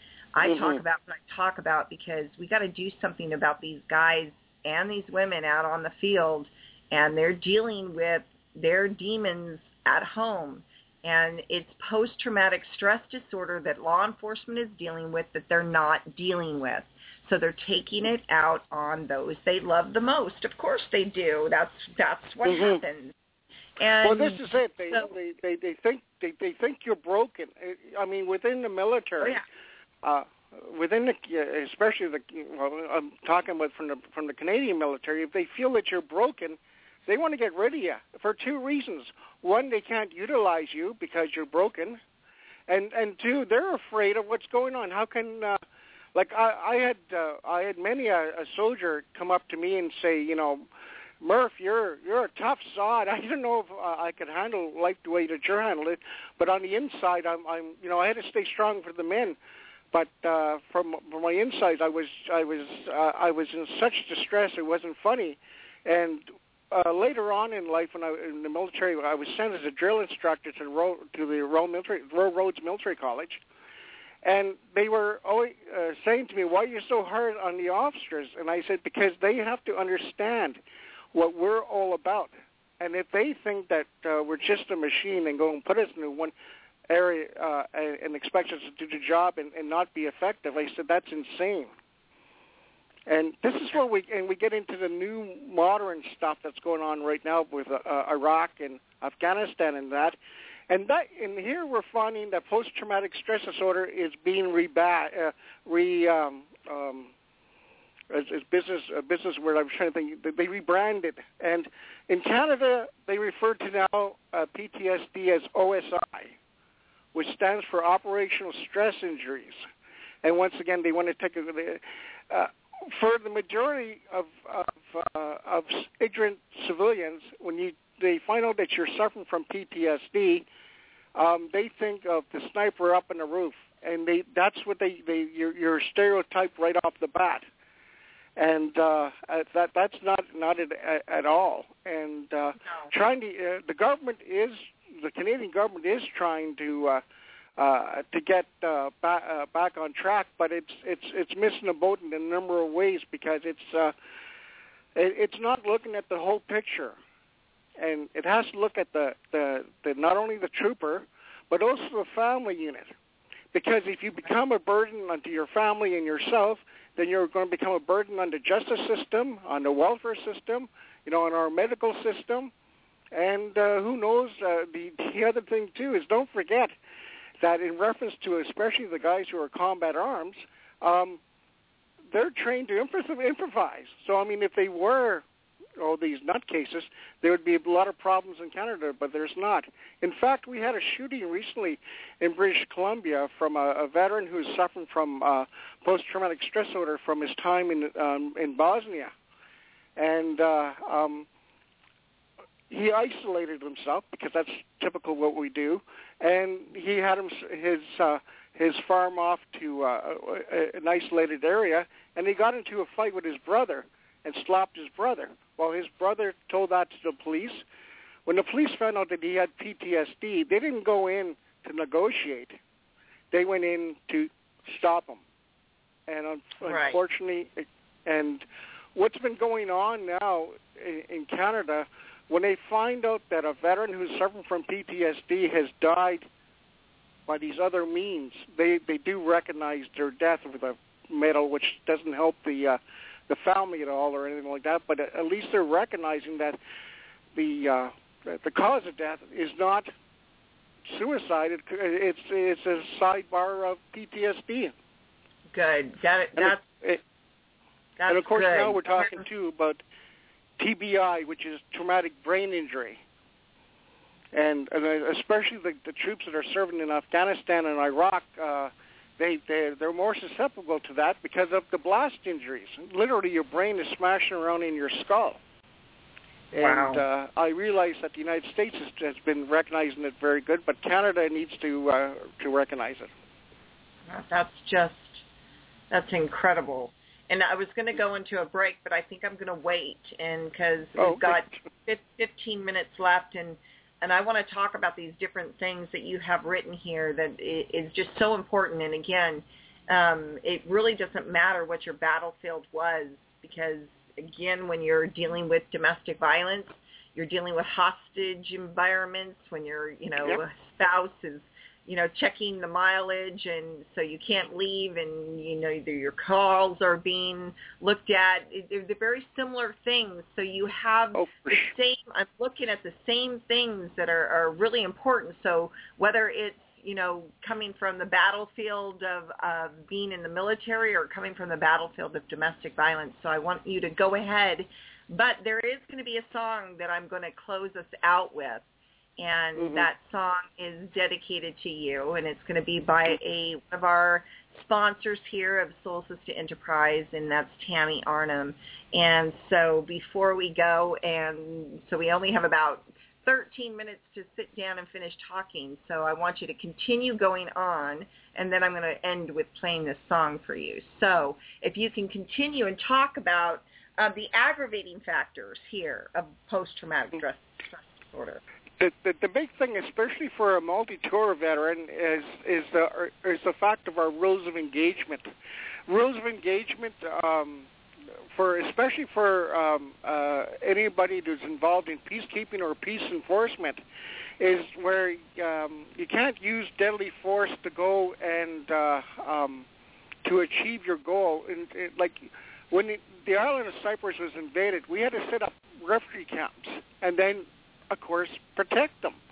I mm-hmm. talk about what I talk about because we got to do something about these guys and these women out on the field, and they're dealing with their demons at home. And it's post-traumatic stress disorder that law enforcement is dealing with that they're not dealing with. So they're taking it out on those they love the most. Of course they do. That's that's what mm-hmm. happens. And well, this is it. They so, they, they they think they they think you're broken. I mean, within the military, oh, yeah. uh, within the especially the well, I'm talking about from the from the Canadian military. If they feel that you're broken, they want to get rid of you for two reasons. One, they can't utilize you because you're broken, and and two, they're afraid of what's going on. How can uh, like I, I had uh, I had many a, a soldier come up to me and say, you know, Murph, you're you're a tough sod. I don't know if uh, I could handle life the way that you're handling it, but on the inside, I'm I'm you know I had to stay strong for the men, but uh, from from my insides, I was I was uh, I was in such distress it wasn't funny, and. Uh, later on in life, when I was in the military, I was sent as a drill instructor to, Ro- to the Royal, military, Royal Roads Military College, and they were always uh, saying to me, "Why are you so hard on the officers?" And I said, "Because they have to understand what we're all about, and if they think that uh, we're just a machine and go and put us in one area uh, and, and expect us to do the job and, and not be effective," I said, "That's insane." And this is where we and we get into the new modern stuff that's going on right now with uh, Iraq and Afghanistan and that, and that and here we're finding that post-traumatic stress disorder is being reba- uh, re um, um, as, as business a business word I'm trying to think they rebranded, and in Canada they refer to now uh, P T S D as O S I, which stands for Operational Stress Injuries, and once again they want to take a uh, for the majority of of, uh, of ignorant civilians, when you they find out that you're suffering from P T S D, um, they think of the sniper up in the roof, and they that's what they, they you're, you're stereotyped right off the bat, and uh, that that's not not at, at all. And uh, no. trying to uh, the government is the Canadian government is trying to. Uh, Uh, to get uh, back, uh, back on track, but it's it's it's missing a boat in a number of ways because it's uh, it, it's not looking at the whole picture, and it has to look at the, the, the not only the trooper, but also the family unit, because if you become a burden onto your family and yourself, then you're going to become a burden on the justice system, on the welfare system, you know, on our medical system, and uh, who knows? Uh, the the other thing too is don't forget that in reference to especially the guys who are combat arms, um, they're trained to improvise. So, I mean, if they were all these nutcases, there would be a lot of problems in Canada, but there's not. In fact, we had a shooting recently in British Columbia from a, a veteran who's suffering from uh, post-traumatic stress disorder from his time in, um, in Bosnia. And uh, um, he isolated himself because that's typical what we do, and he had him, his uh, his farm off to uh, an isolated area, and he got into a fight with his brother and slapped his brother. Well, his brother told that to the police. When the police found out that he had P T S D, they didn't go in to negotiate. They went in to stop him. And un- right. unfortunately, and what's been going on now in, in Canada, when they find out that a veteran who's suffering from P T S D has died by these other means, they, they do recognize their death with a medal, which doesn't help the uh, the family at all or anything like that. But at least they're recognizing that the uh, the cause of death is not suicide. It, it's it's a sidebar of P T S D. Good. That, that's, and, it, that's and of course good. Now we're talking too about T B I, which is traumatic brain injury. and, and especially the, the troops that are serving in Afghanistan and Iraq, uh, they, they, they're more susceptible to that because of the blast injuries. Literally, your brain is smashing around in your skull. Wow. And uh, I realize that the United States has, has been recognizing it very good, but Canada needs to uh, to recognize it. That's just, that's incredible. And I was going to go into a break, but I think I'm going to wait, and because oh, we've got fifteen minutes left, and, and I want to talk about these different things that you have written here that is just so important. And again, um, it really doesn't matter what your battlefield was, because again, when you're dealing with domestic violence, you're dealing with hostage environments, when your, you know, yep. spouse is, you know, checking the mileage, and so you can't leave, and, you know, either your calls are being looked at. They're, they're very similar things. So you have oh, the same, I'm looking at the same things that are, are really important. So whether it's, you know, coming from the battlefield of, of being in the military or coming from the battlefield of domestic violence. So I want you to go ahead. But there is going to be a song that I'm going to close us out with, and mm-hmm. that song is dedicated to you, and it's going to be by a one of our sponsors here of Soul Sister Enterprise, and that's Tammy Arnhem. And so before we go, and so we only have about thirteen minutes to sit down and finish talking, so I want you to continue going on, and then I'm going to end with playing this song for you. So if you can continue and talk about uh, the aggravating factors here of post-traumatic stress, stress disorder. The, the, the big thing, especially for a multi-tour veteran, is is the is the fact of our rules of engagement. Rules of engagement, um, for especially for um, uh, anybody who's involved in peacekeeping or peace enforcement, is where um, you can't use deadly force to go and uh, um, to achieve your goal. And, and like when the, the island of Cyprus was invaded, we had to set up refugee camps, and then, of course, protect them.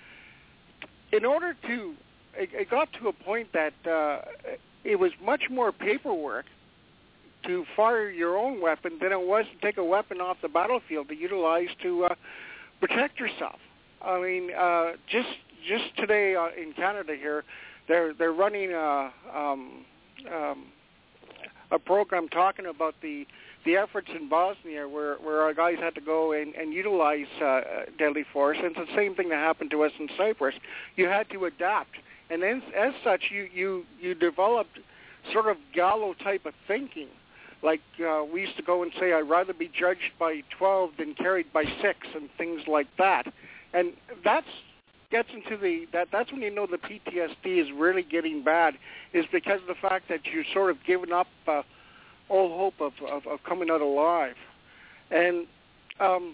In order to, it, it got to a point that uh, it was much more paperwork to fire your own weapon than it was to take a weapon off the battlefield to utilize to uh, protect yourself. I mean, uh, just just today uh, in Canada here, they're they're running a um, um, a program talking about the the efforts in Bosnia where, where our guys had to go and, and utilize uh, deadly force. And it's the same thing that happened to us in Cyprus. You had to adapt. And then, as such, you, you, you developed sort of Gallo type of thinking. Like uh, we used to go and say, I'd rather be judged by twelve than carried by six, and things like that. And that's gets into the, that that's when you know the P T S D is really getting bad, is because of the fact that you're sort of giving up uh, all hope of, of, of coming out alive. And um,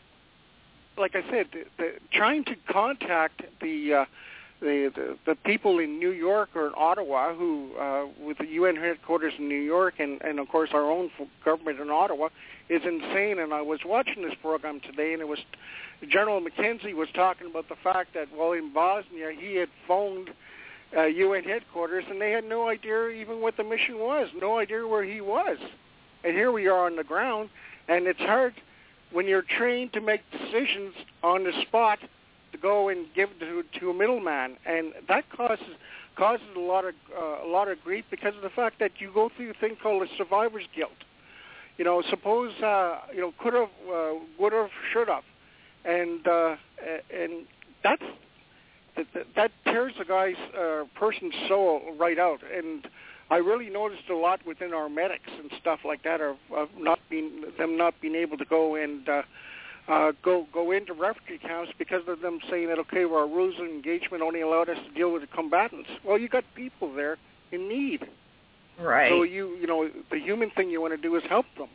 like I said, the, the, trying to contact the, uh, the, the the people in New York or in Ottawa, who uh, with the U N headquarters in New York and, and of course our own government in Ottawa, is insane. And I was watching this program today, and it was General McKenzie was talking about the fact that, well, in Bosnia he had phoned Uh, U N headquarters, and they had no idea even what the mission was, no idea where he was. And here we are on the ground, and it's hard when you're trained to make decisions on the spot to go and give to, to a middleman, and that causes causes a lot of uh, a lot of grief because of the fact that you go through a thing called a survivor's guilt. You know, suppose uh, you know could have, uh, would have, should have, and uh, and that's. That, that, that tears a guy's uh, person's soul right out, and I really noticed a lot within our medics and stuff like that of, of not being them not being able to go and uh, uh, go go into refugee camps because of them saying that okay, well, our rules of engagement only allowed us to deal with the combatants. Well, you got people there in need, right? So you you know the human thing you want to do is help them,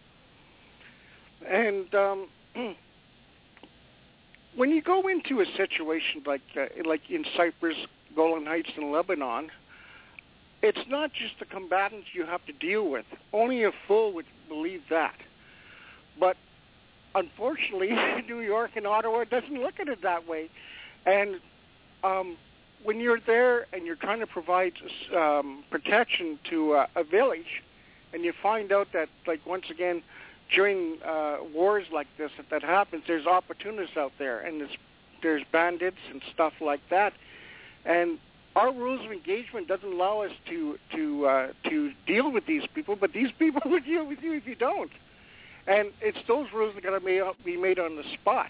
and. Um, When you go into a situation like uh, like in Cyprus, Golan Heights, and Lebanon, it's not just the combatants you have to deal with. Only a fool would believe that. But unfortunately, New York and Ottawa doesn't look at it that way. And um, when you're there and you're trying to provide um, protection to uh, a village, and you find out that, like, once again, during uh, wars like this, if that happens, there's opportunists out there, and it's there's bandits and stuff like that. And our rules of engagement doesn't allow us to to uh, to deal with these people, but these people will deal with you if you don't. And it's those rules that got to be made on the spot.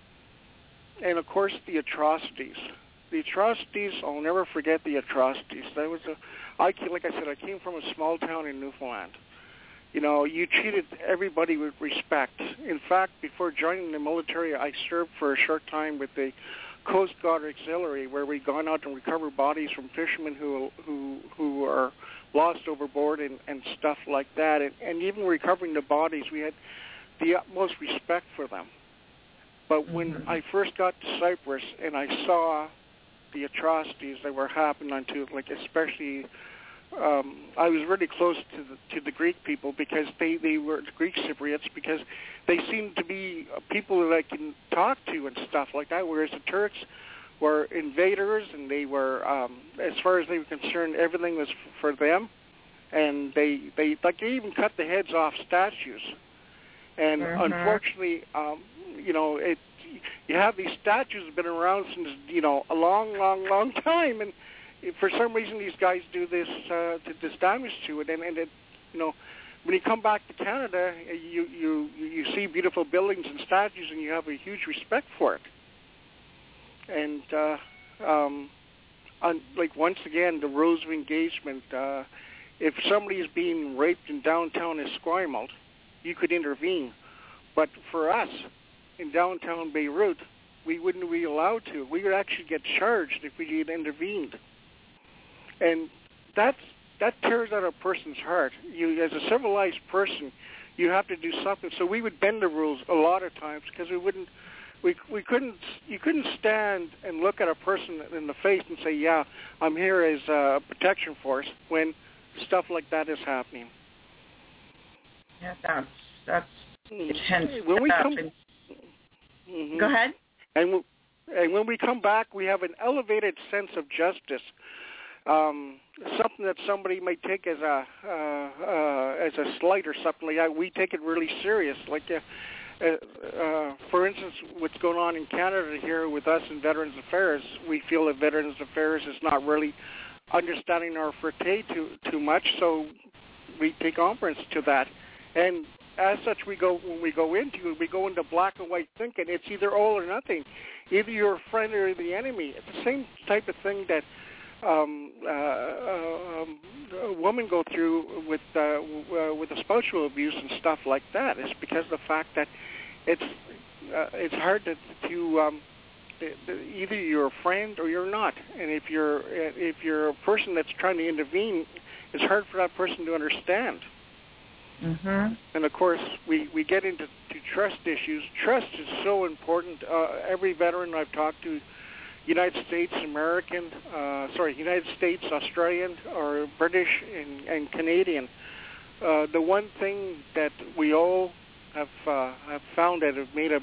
And of course, the atrocities. The atrocities, I'll never forget the atrocities. That was a, I like I said, I came from a small town in Newfoundland. You know, you treated everybody with respect. In fact, before joining the military, I served for a short time with the Coast Guard Auxiliary, where we gone out and recovered bodies from fishermen who who who are lost overboard and, and stuff like that. And, and even recovering the bodies, we had the utmost respect for them. But when mm-hmm. I first got to Cyprus and I saw the atrocities that were happening to, like especially, um, I was really close to the, to the Greek people because they, they were the Greek Cypriots because they seemed to be people that I can talk to and stuff like that, whereas the Turks were invaders and they were, um, as far as they were concerned, everything was for them, and they, they like they even cut the heads off statues. And mm-hmm. unfortunately, um, you know, it you have these statues that have been around since, you know, a long, long, long time, and for some reason these guys do this uh, this damage to it, and, and it, you know, when you come back to Canada, you, you you see beautiful buildings and statues, and you have a huge respect for it. And uh, um, on, like once again, the rules of engagement. Uh, if somebody is being raped in downtown Esquimalt, you could intervene, but for us in downtown Beirut, we wouldn't be allowed to. We would actually get charged if we had intervened, and that's that tears out a person's heart. You, as a civilized person, you have to do something. So we would bend the rules a lot of times because we wouldn't, we we couldn't, you couldn't stand and look at a person in the face and say, "Yeah, I'm here as a protection force," when stuff like that is happening. Yeah, that's that's intense. When we come, mm-hmm. Go ahead. And w- and when we come back, we have an elevated sense of justice. Um, something that somebody might take as a uh, uh, as a slight or something like that, we take it really serious. Like, uh, uh, for instance, what's going on in Canada here with us in Veterans Affairs, we feel that Veterans Affairs is not really understanding our forte too too much, so we take umbrance to that. And as such, we go when we go into it, we go into black and white thinking. It's either all or nothing. Either you're a friend or the enemy. It's the same type of thing that um, uh, um, a woman go through with uh, uh, with the spousal abuse and stuff like that. It's because of the fact that it's uh, it's hard to, to um, either you're a friend or you're not. And if you're if you're a person that's trying to intervene, it's hard for that person to understand. Mm-hmm. And of course, we, we get into to trust issues. Trust is so important. Uh, every veteran I've talked to, United States, American, uh, sorry, United States, Australian, or British and, and Canadian, uh, the one thing that we all have uh, have found that have made a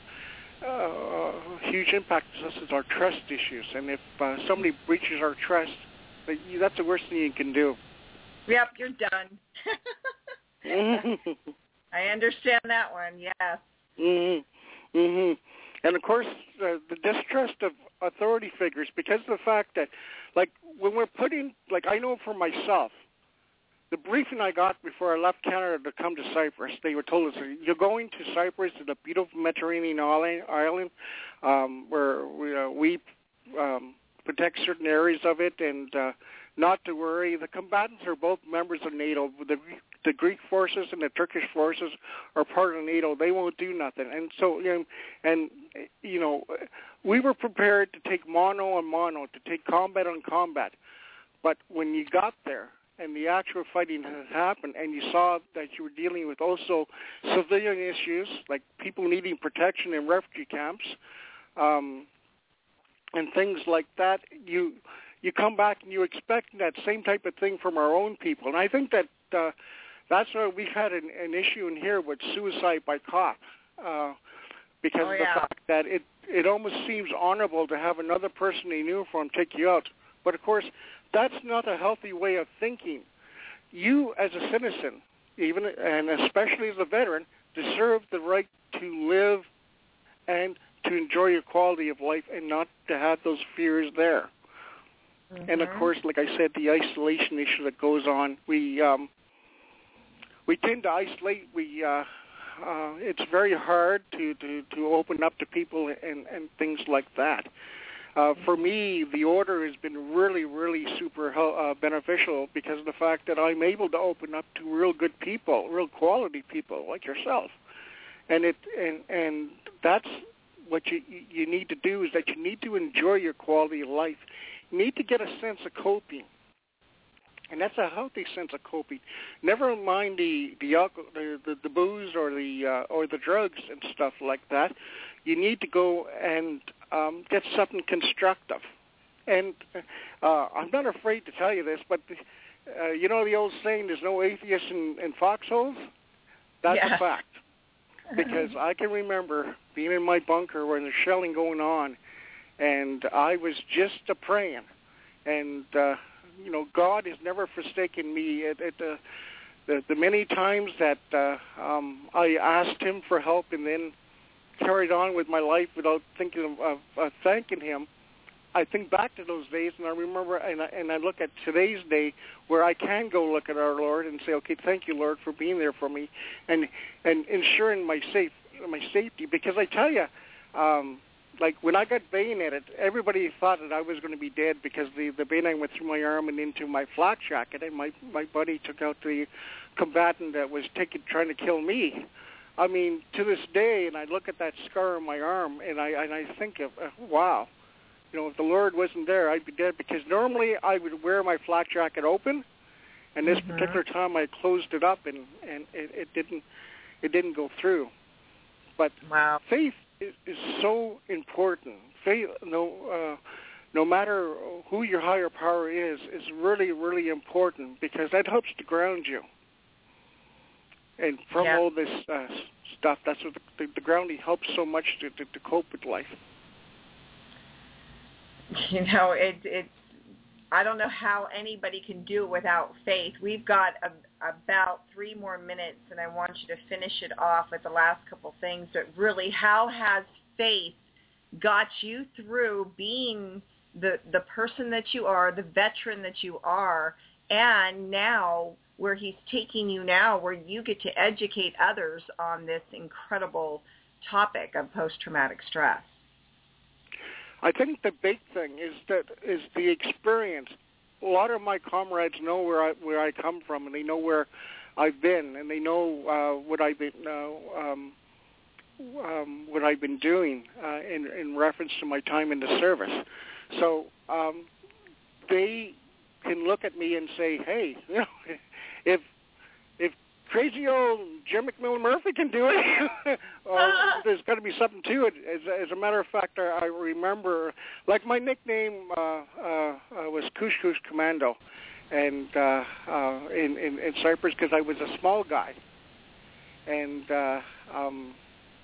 uh, huge impact on us is our trust issues. And if uh, somebody breaches our trust, that's the worst thing you can do. Yep, you're done. I understand that one, yes. Mm-hmm. Mm-hmm. And, of course, uh, the distrust of authority figures, because of the fact that, like, when we're putting, like, I know for myself, the briefing I got before I left Canada to come to Cyprus, they were told us, you're going to Cyprus, to the beautiful Mediterranean island, um, where we, uh, we um, protect certain areas of it, and uh, not to worry. The combatants are both members of NATO. The The Greek forces and the Turkish forces are part of NATO. They won't do nothing. And so, you know, and, you know, we were prepared to take mono on mono, to take combat on combat. But when you got there and the actual fighting had happened and you saw that you were dealing with also civilian issues, like people needing protection in refugee camps, um, and things like that, you you come back and you expect that same type of thing from our own people. And I think that uh, that's why we've had an, an issue in here with suicide by cop, uh, because oh, of yeah. the fact that it, it almost seems honorable to have another person in uniform take you out. But, of course, that's not a healthy way of thinking. You, as a citizen, even and especially as a veteran, deserve the right to live and to enjoy your quality of life and not to have those fears there. Mm-hmm. And of course, like I said, the isolation issue that goes on, we um, we tend to isolate. We uh, uh, it's very hard to, to, to open up to people and, and things like that. Uh, for me, the order has been really, really super uh, beneficial because of the fact that I'm able to open up to real good people, real quality people like yourself, and it and and that's what you you need to do is that you need to enjoy your quality of life. You need to get a sense of coping, and that's a healthy sense of coping. Never mind the the alcohol, the, the, the booze or the uh, or the drugs and stuff like that. You need to go and um, get something constructive. And uh, I'm not afraid to tell you this, but uh, you know the old saying, "There's no atheists in, in foxholes." That's yeah. a fact. Because I can remember being in my bunker when there's shelling going on, and I was just a praying, and uh, you know God has never forsaken me. At, at the, the the many times that uh, um, I asked Him for help, and then carried on with my life without thinking of, of uh, thanking Him. I think back to those days, and I remember, and I, and I look at today's day where I can go look at our Lord and say, okay, thank you, Lord, for being there for me and and ensuring my safe my safety. Because I tell you, um, like when I got bayoneted, everybody thought that I was going to be dead because the the bayonet went through my arm and into my flak jacket, and my my buddy took out the combatant that was taking trying to kill me. I mean, to this day, and I look at that scar on my arm, and I and I think of, uh, wow. You know, if the Lord wasn't there, I'd be dead, because normally I would wear my flak jacket open, and this mm-hmm. particular time I closed it up, and, and it, it didn't it didn't go through. But wow. faith is, is so important. Faith, no uh, no matter who your higher power is, is really, really important, because that helps to ground you. And from yeah. all this uh, stuff, that's what the, the, the grounding helps so much to, to, to cope with life. You know, it, it's, I don't know how anybody can do it without faith. We've got a, about three more minutes, and I want you to finish it off with the last couple things. But really, how has faith got you through being the, the person that you are, the veteran that you are, and now where He's taking you now, where you get to educate others on this incredible topic of post-traumatic stress? I think the big thing is that is the experience. A lot of my comrades know where I where I come from, and they know where I've been, and they know uh, what I've been uh, um, um, what I've been doing uh, in in reference to my time in the service. So um, they can look at me and say, "Hey, you know, if if crazy old Jim McMillan Murphy can do it, or there's got to be something to it." As, as a matter of fact, I, I remember, like my nickname uh, uh, uh, was Kush Kush Commando, and uh, uh, in, in, in Cyprus, because I was a small guy, and uh, um,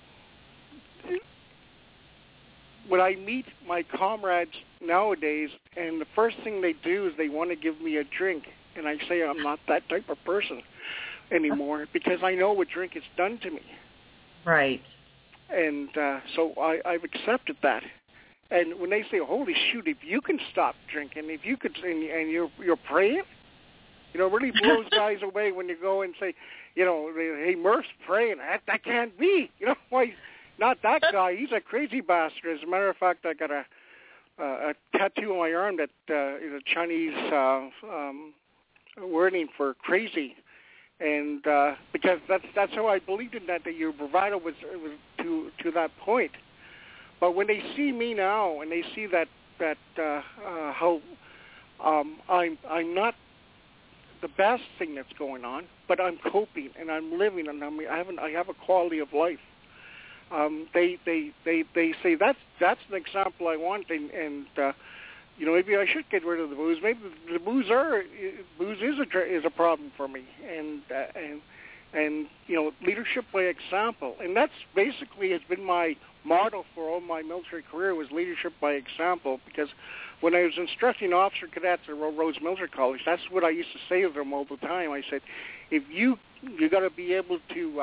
when I meet my comrades nowadays, and the first thing they do is they want to give me a drink, and I say I'm not that type of person anymore, because I know what drink has done to me. Right. And uh, so I, I've accepted that. And when they say, "Holy shoot, if you can stop drinking, if you could," and, and you're you're praying, you know, it really blows guys away when you go and say, you know, "Hey, Murph's praying. That that can't be." You know, why? Not that guy. He's a crazy bastard. As a matter of fact, I got a a, a tattoo on my arm that uh, is a Chinese uh, um, wording for crazy. And uh, because that's that's how I believed in that, that your bravado was, was to to that point. But when they see me now, and they see that that uh, uh, how um, I'm I'm not the best thing that's going on, but I'm coping and I'm living, and I'm, I have an, I have a quality of life. Um, they they they they say that's that's an example I want, and. and uh, You know, maybe I should get rid of the booze. Maybe the booze are booze is a is a problem for me, and uh, and and you know, leadership by example, and that's basically has been my motto for all my military career, was leadership by example. Because when I was instructing officer cadets at Rhodes Military College, that's what I used to say to them all the time. I said, if you you got to be able to uh,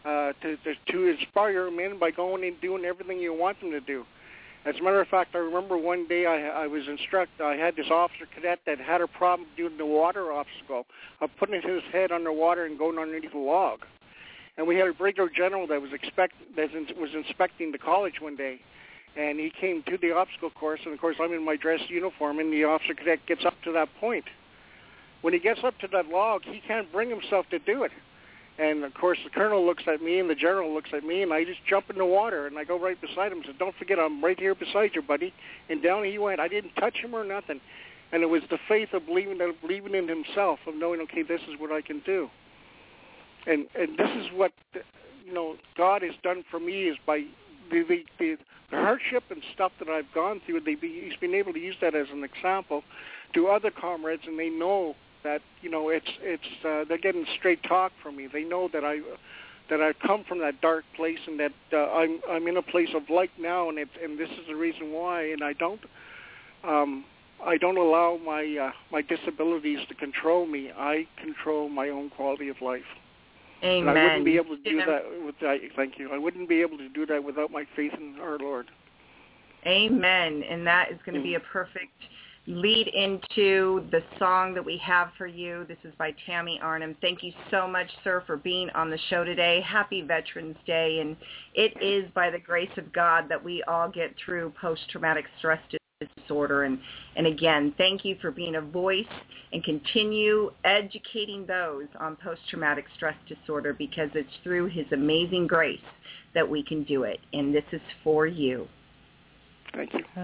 uh, to, to to inspire men by going and doing everything you want them to do. As a matter of fact, I remember one day I, I was instructed, I had this officer cadet that had a problem doing the water obstacle of putting his head underwater and going underneath a log. And we had a brigadier general that was expect that was inspecting the college one day, and he came to the obstacle course, and of course I'm in my dress uniform, and the officer cadet gets up to that point. When he gets up to that log, he can't bring himself to do it. And, of course, the colonel looks at me and the general looks at me, and I just jump in the water, and I go right beside him and say, don't forget, I'm right here beside you, buddy. And down he went. I didn't touch him or nothing. And it was the faith of believing, of believing in himself, of knowing, okay, this is what I can do. And and this is what, you know, God has done for me is by the, the, the, the hardship and stuff that I've gone through, they be, he's been able to use that as an example to other comrades, and they know that, you know, it's it's uh, they're getting straight talk from me. They know that I that I've come from that dark place, and that uh, I'm I'm in a place of light now, and it, and this is the reason why. And I don't um, I don't allow my uh, my disabilities to control me. I control my own quality of life. Amen. And I wouldn't be able to do that with that. Thank you. I wouldn't be able to do that without my faith in our Lord. Amen. And that is going to be a perfect lead into the song that we have for you. This is by Tammy Arnhem. Thank you so much, sir, for being on the show today. Happy Veterans Day. And it is by the grace of God that we all get through post-traumatic stress disorder. And, and again, thank you for being a voice and continue educating those on post-traumatic stress disorder, because it's through his amazing grace that we can do it. And this is for you. Thank you.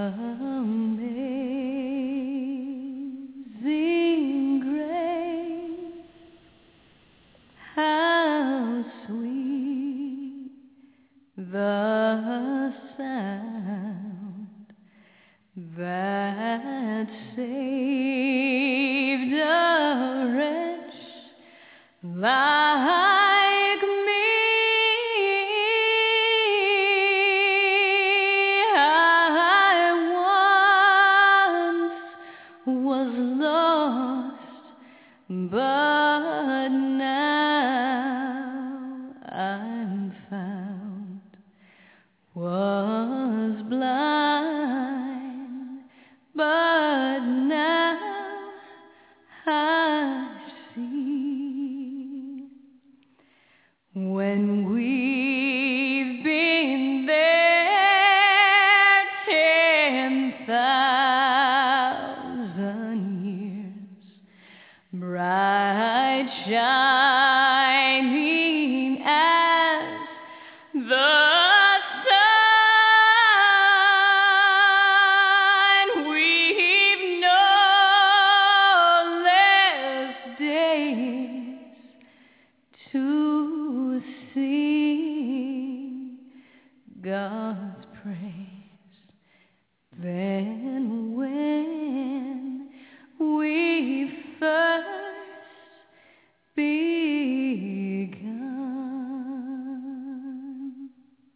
Amazing grace, how sweet the sound that saved a wretch like me. But now I'm found, was blind, but now I see. When we've been there ten thousand years, bright shining as the sun, we've no less days to sing God's praise than when we first begun.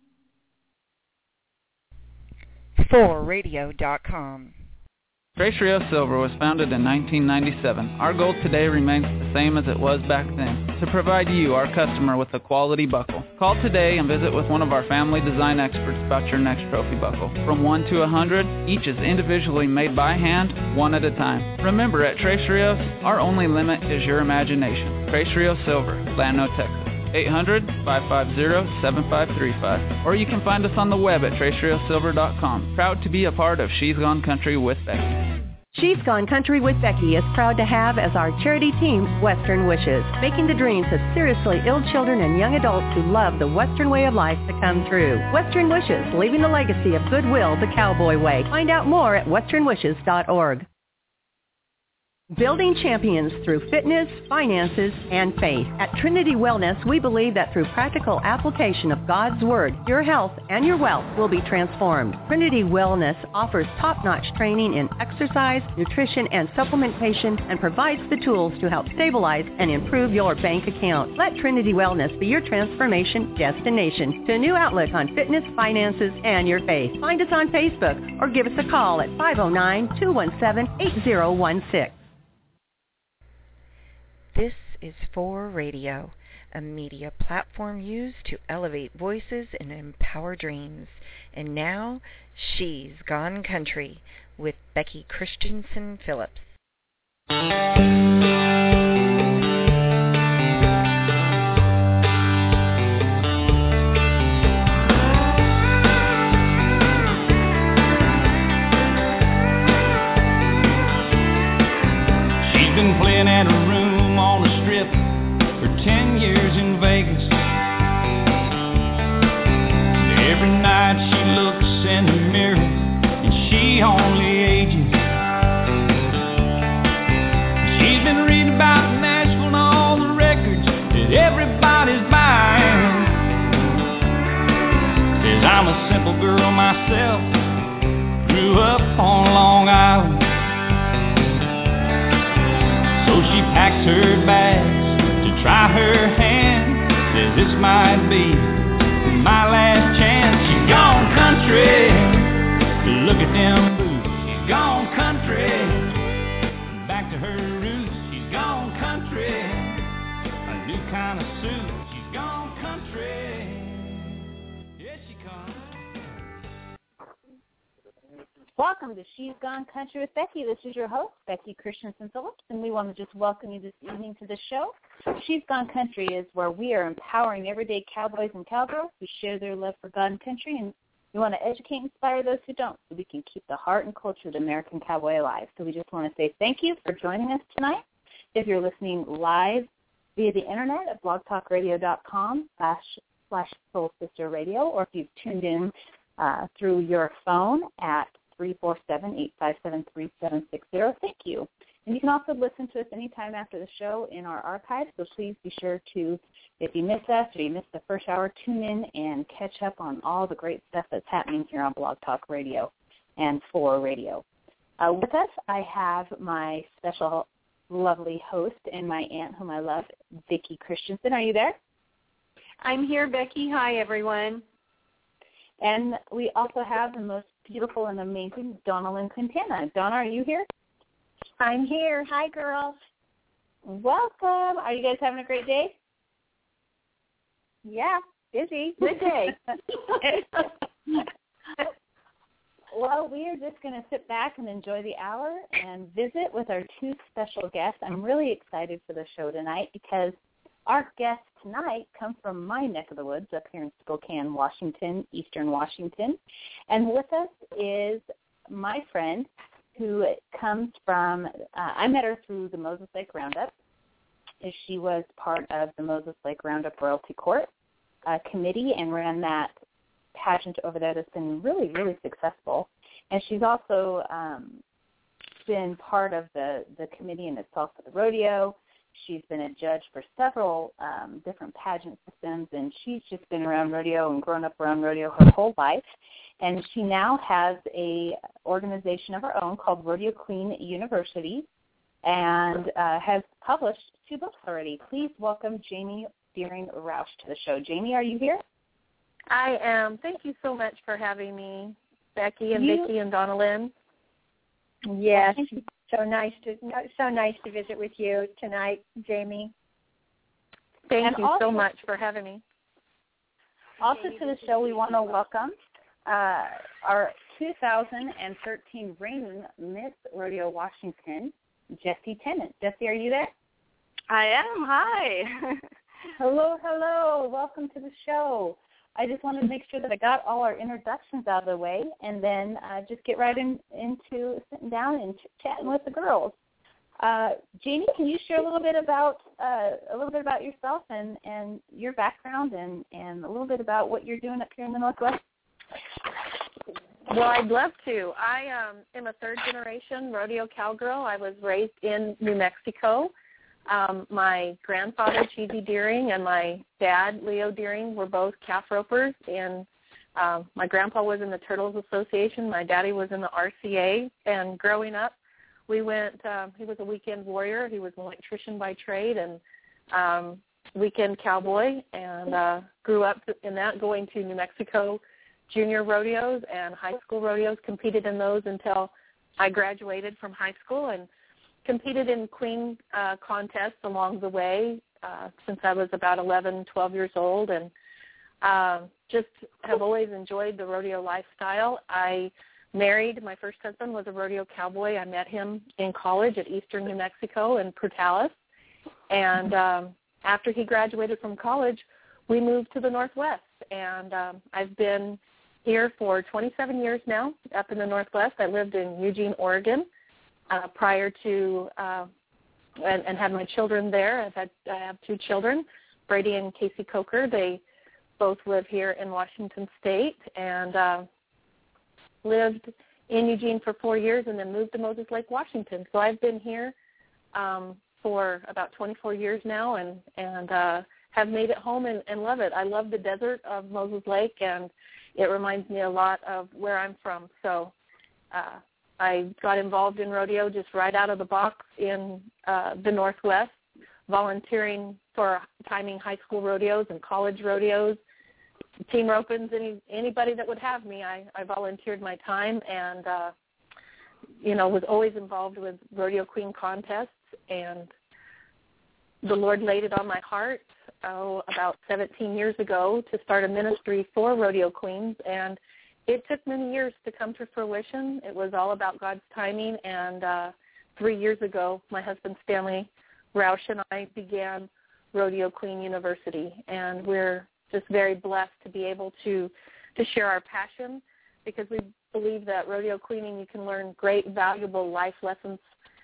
four radio dot com. Trace Rio Silver was founded in nineteen ninety-seven. Our goal today remains the same as it was back then, to provide you, our customer, with a quality buckle. Call today and visit with one of our family design experts about your next trophy buckle. From one to one hundred, each is individually made by hand, one at a time. Remember, at Trace Rios, our only limit is your imagination. Trace Rio Silver, Llano, Texas. eight hundred, five five zero, seven five three five. Or you can find us on the web at trace rio silver dot com. Proud to be a part of She's Gone Country with Becky. She's Gone Country with Becky is proud to have as our charity team Western Wishes, making the dreams of seriously ill children and young adults who love the Western way of life to come true. Western Wishes, leaving the legacy of goodwill the cowboy way. Find out more at western wishes dot org. Building champions through fitness, finances, and faith. At Trinity Wellness, we believe that through practical application of God's Word, your health and your wealth will be transformed. Trinity Wellness offers top-notch training in exercise, nutrition, and supplementation, and provides the tools to help stabilize and improve your bank account. Let Trinity Wellness be your transformation destination to a new outlook on fitness, finances, and your faith. Find us on Facebook or give us a call at five oh nine, two one seven, eight oh one six. This is four Radio, a media platform used to elevate voices and empower dreams. And now, She's Gone Country with Becky Christensen Phillips. She's been playing at a room on the strip for ten years in Vegas. And every night she looks in the mirror and she only ages. She's been reading about Nashville and all the records that everybody's buying. Says I'm a simple girl myself, grew up on Long Island. So she packs her bags to try her hand. Says this might be my last chance. She's gone country, look at them boots. She's gone country, back to her roots. She's gone country, a new kind of suit. She's gone country, yes she comes. Welcome to She's Gone Country with Becky. This is your host, Becky Christensen Phillips, and we want to just welcome you this evening to the show. She's Gone Country is where we are empowering everyday cowboys and cowgirls who share their love for God and country, and we want to educate and inspire those who don't so we can keep the heart and culture of the American cowboy alive. So we just want to say thank you for joining us tonight. If you're listening live via the internet at blogtalkradio.com slash slash Soul Sister Radio, or if you've tuned in uh, through your phone at three four seven, eight five seven, three seven six zero. Thank you. And you can also listen to us anytime after the show in our archives, so please be sure to, if you miss us or you missed the first hour, tune in and catch up on all the great stuff that's happening here on Blog Talk Radio and for radio. Uh, with us, I have my special, lovely host and my aunt whom I love, Vicki Christensen. Are you there? I'm here, Becky. Hi, everyone. And we also have the most beautiful and amazing Donna Lynn Quintana. Donna, are you here? I'm here. Hi, girls. Welcome. Are you guys having a great day? Yeah, busy. Good day. Well, we are just going to sit back and enjoy the hour and visit with our two special guests. I'm really excited for the show tonight because our guests tonight come from my neck of the woods up here in Spokane, Washington, Eastern Washington. And with us is my friend who comes from, uh, I met her through the Moses Lake Roundup. She was part of the Moses Lake Roundup Royalty Court uh, committee and ran that pageant over there that's been really, really successful. And she's also um, been part of the, the committee in itself for the rodeo. She's been a judge for several um, different pageant systems, and she's just been around rodeo and grown up around rodeo her whole life. And she now has a organization of her own called Rodeo Queen University and uh, has published two books already. Please welcome Jamie Deering-Roush to the show. Jamie, are you here? I am. Thank you so much for having me, Becky and You- Vicki and Donna Lynn. Yes, so nice to so nice to visit with you tonight, Jamie. Thank And you also- so much for having me. Also to the show, we want to welcome uh, our two thousand thirteen reigning Miss Rodeo Washington, Jessie Tennant. Jessie, are you there? I am. Hi. Hello, hello. Welcome to the show. I just wanted to make sure that I got all our introductions out of the way and then uh, just get right in, into sitting down and chatting with the girls. Uh, Jamie, can you share a little bit about uh, a little bit about yourself and, and your background and, and a little bit about what you're doing up here in the Northwest? Well, I'd love to. I um, am a third-generation rodeo cowgirl. I was raised in New Mexico. Um, my grandfather, Cheesy Deering, and my dad, Leo Deering, were both calf ropers, and um, my grandpa was in the Turtles Association. My daddy was in the R C A, and growing up, we went, um, he was a weekend warrior. He was an electrician by trade and um, weekend cowboy, and uh, grew up in that, going to New Mexico junior rodeos and high school rodeos, competed in those until I graduated from high school, and competed in queen uh, contests along the way, uh, since I was about eleven, twelve years old, and uh, just have always enjoyed the rodeo lifestyle. I married, my first husband was a rodeo cowboy. I met him in college at Eastern New Mexico in Portales, and um, after he graduated from college, we moved to the Northwest, and um, I've been here for twenty-seven years now up in the Northwest. I lived in Eugene, Oregon uh, prior to uh, and, and had my children there. I've had I have two children, Brady and Casey Coker. They both live here in Washington State, and uh, lived in Eugene for four years and then moved to Moses Lake, Washington. So I've been here um, for about twenty-four years now, and, and uh, have made it home and, and love it. I love the desert of Moses Lake, and it reminds me a lot of where I'm from. So uh, I got involved in rodeo just right out of the box in uh, the Northwest, volunteering for timing high school rodeos and college rodeos, team ropings, any anybody that would have me. I, I volunteered my time, and uh, you know, was always involved with rodeo queen contests. And the Lord laid it on my heart oh, about seventeen years ago to start a ministry for rodeo queens, and it took many years to come to fruition. It was all about God's timing, and uh, three years ago, my husband Stanley Roush and I began Rodeo Queen University, and we're just very blessed to be able to, to share our passion, because we believe that rodeo queening, you can learn great, valuable life lessons,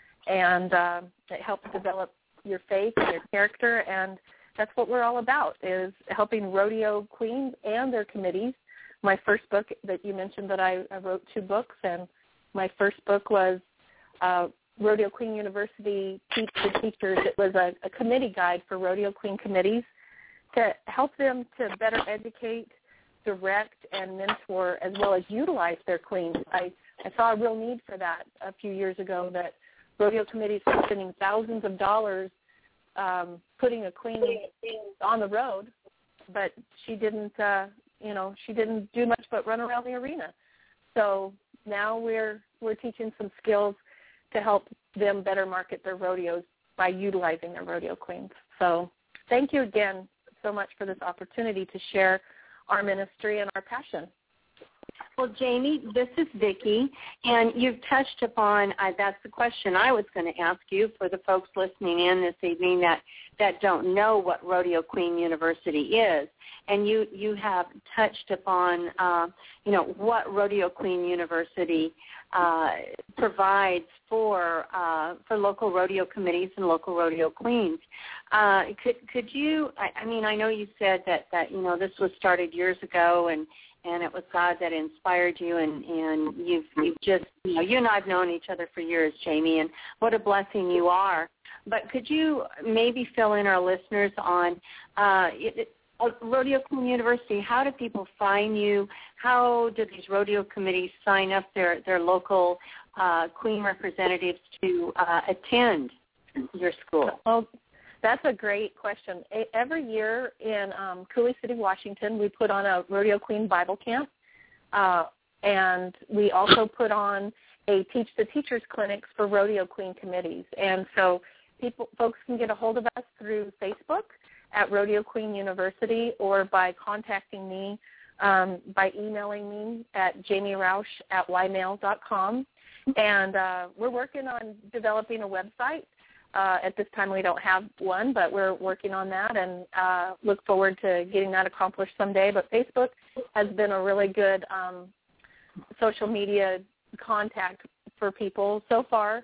and uh, it helps develop your faith and your character, and that's what we're all about, is helping rodeo queens and their committees. My first book that you mentioned, that I, I wrote two books, and my first book was uh, Rodeo Queen University Teach the Teachers. It was a, a committee guide for rodeo queen committees to help them to better educate, direct, and mentor, as well as utilize their queens. I, I saw a real need for that a few years ago, that rodeo committees were spending thousands of dollars um, putting a queen on the road, but she didn't, uh, you know, she didn't do much but run around the arena. So now we're we're teaching some skills to help them better market their rodeos by utilizing their rodeo queens. So thank you again so much for this opportunity to share our ministry and our passion. Well, Jamie, this is Vicki, and you've touched upon, uh, that's the question I was going to ask you for the folks listening in this evening that, that don't know what Rodeo Queen University is. And you, you have touched upon, uh, you know, what Rodeo Queen University uh, provides for uh, for local rodeo committees and local rodeo queens. Uh, could could you, I, I mean, I know you said that, that, you know, this was started years ago, and and it was God that inspired you, and, and you've, you've just, you know, you and I have known each other for years, Jamie, and what a blessing you are. But could you maybe fill in our listeners on uh, it, Rodeo Queen University? How do people find you? How do these rodeo committees sign up their, their local uh, queen representatives to uh, attend your school? Well, that's a great question. Every year in um, Cooley City, Washington, we put on a Rodeo Queen Bible Camp, uh, and we also put on a Teach the Teachers clinics for Rodeo Queen committees. And so people, folks can get a hold of us through Facebook at Rodeo Queen University, or by contacting me um, by emailing me at jamie roush at y mail dot com. And uh, we're working on developing a website. Uh, at this time, we don't have one, but we're working on that, and uh, look forward to getting that accomplished someday. But Facebook has been a really good um, social media contact for people. So far,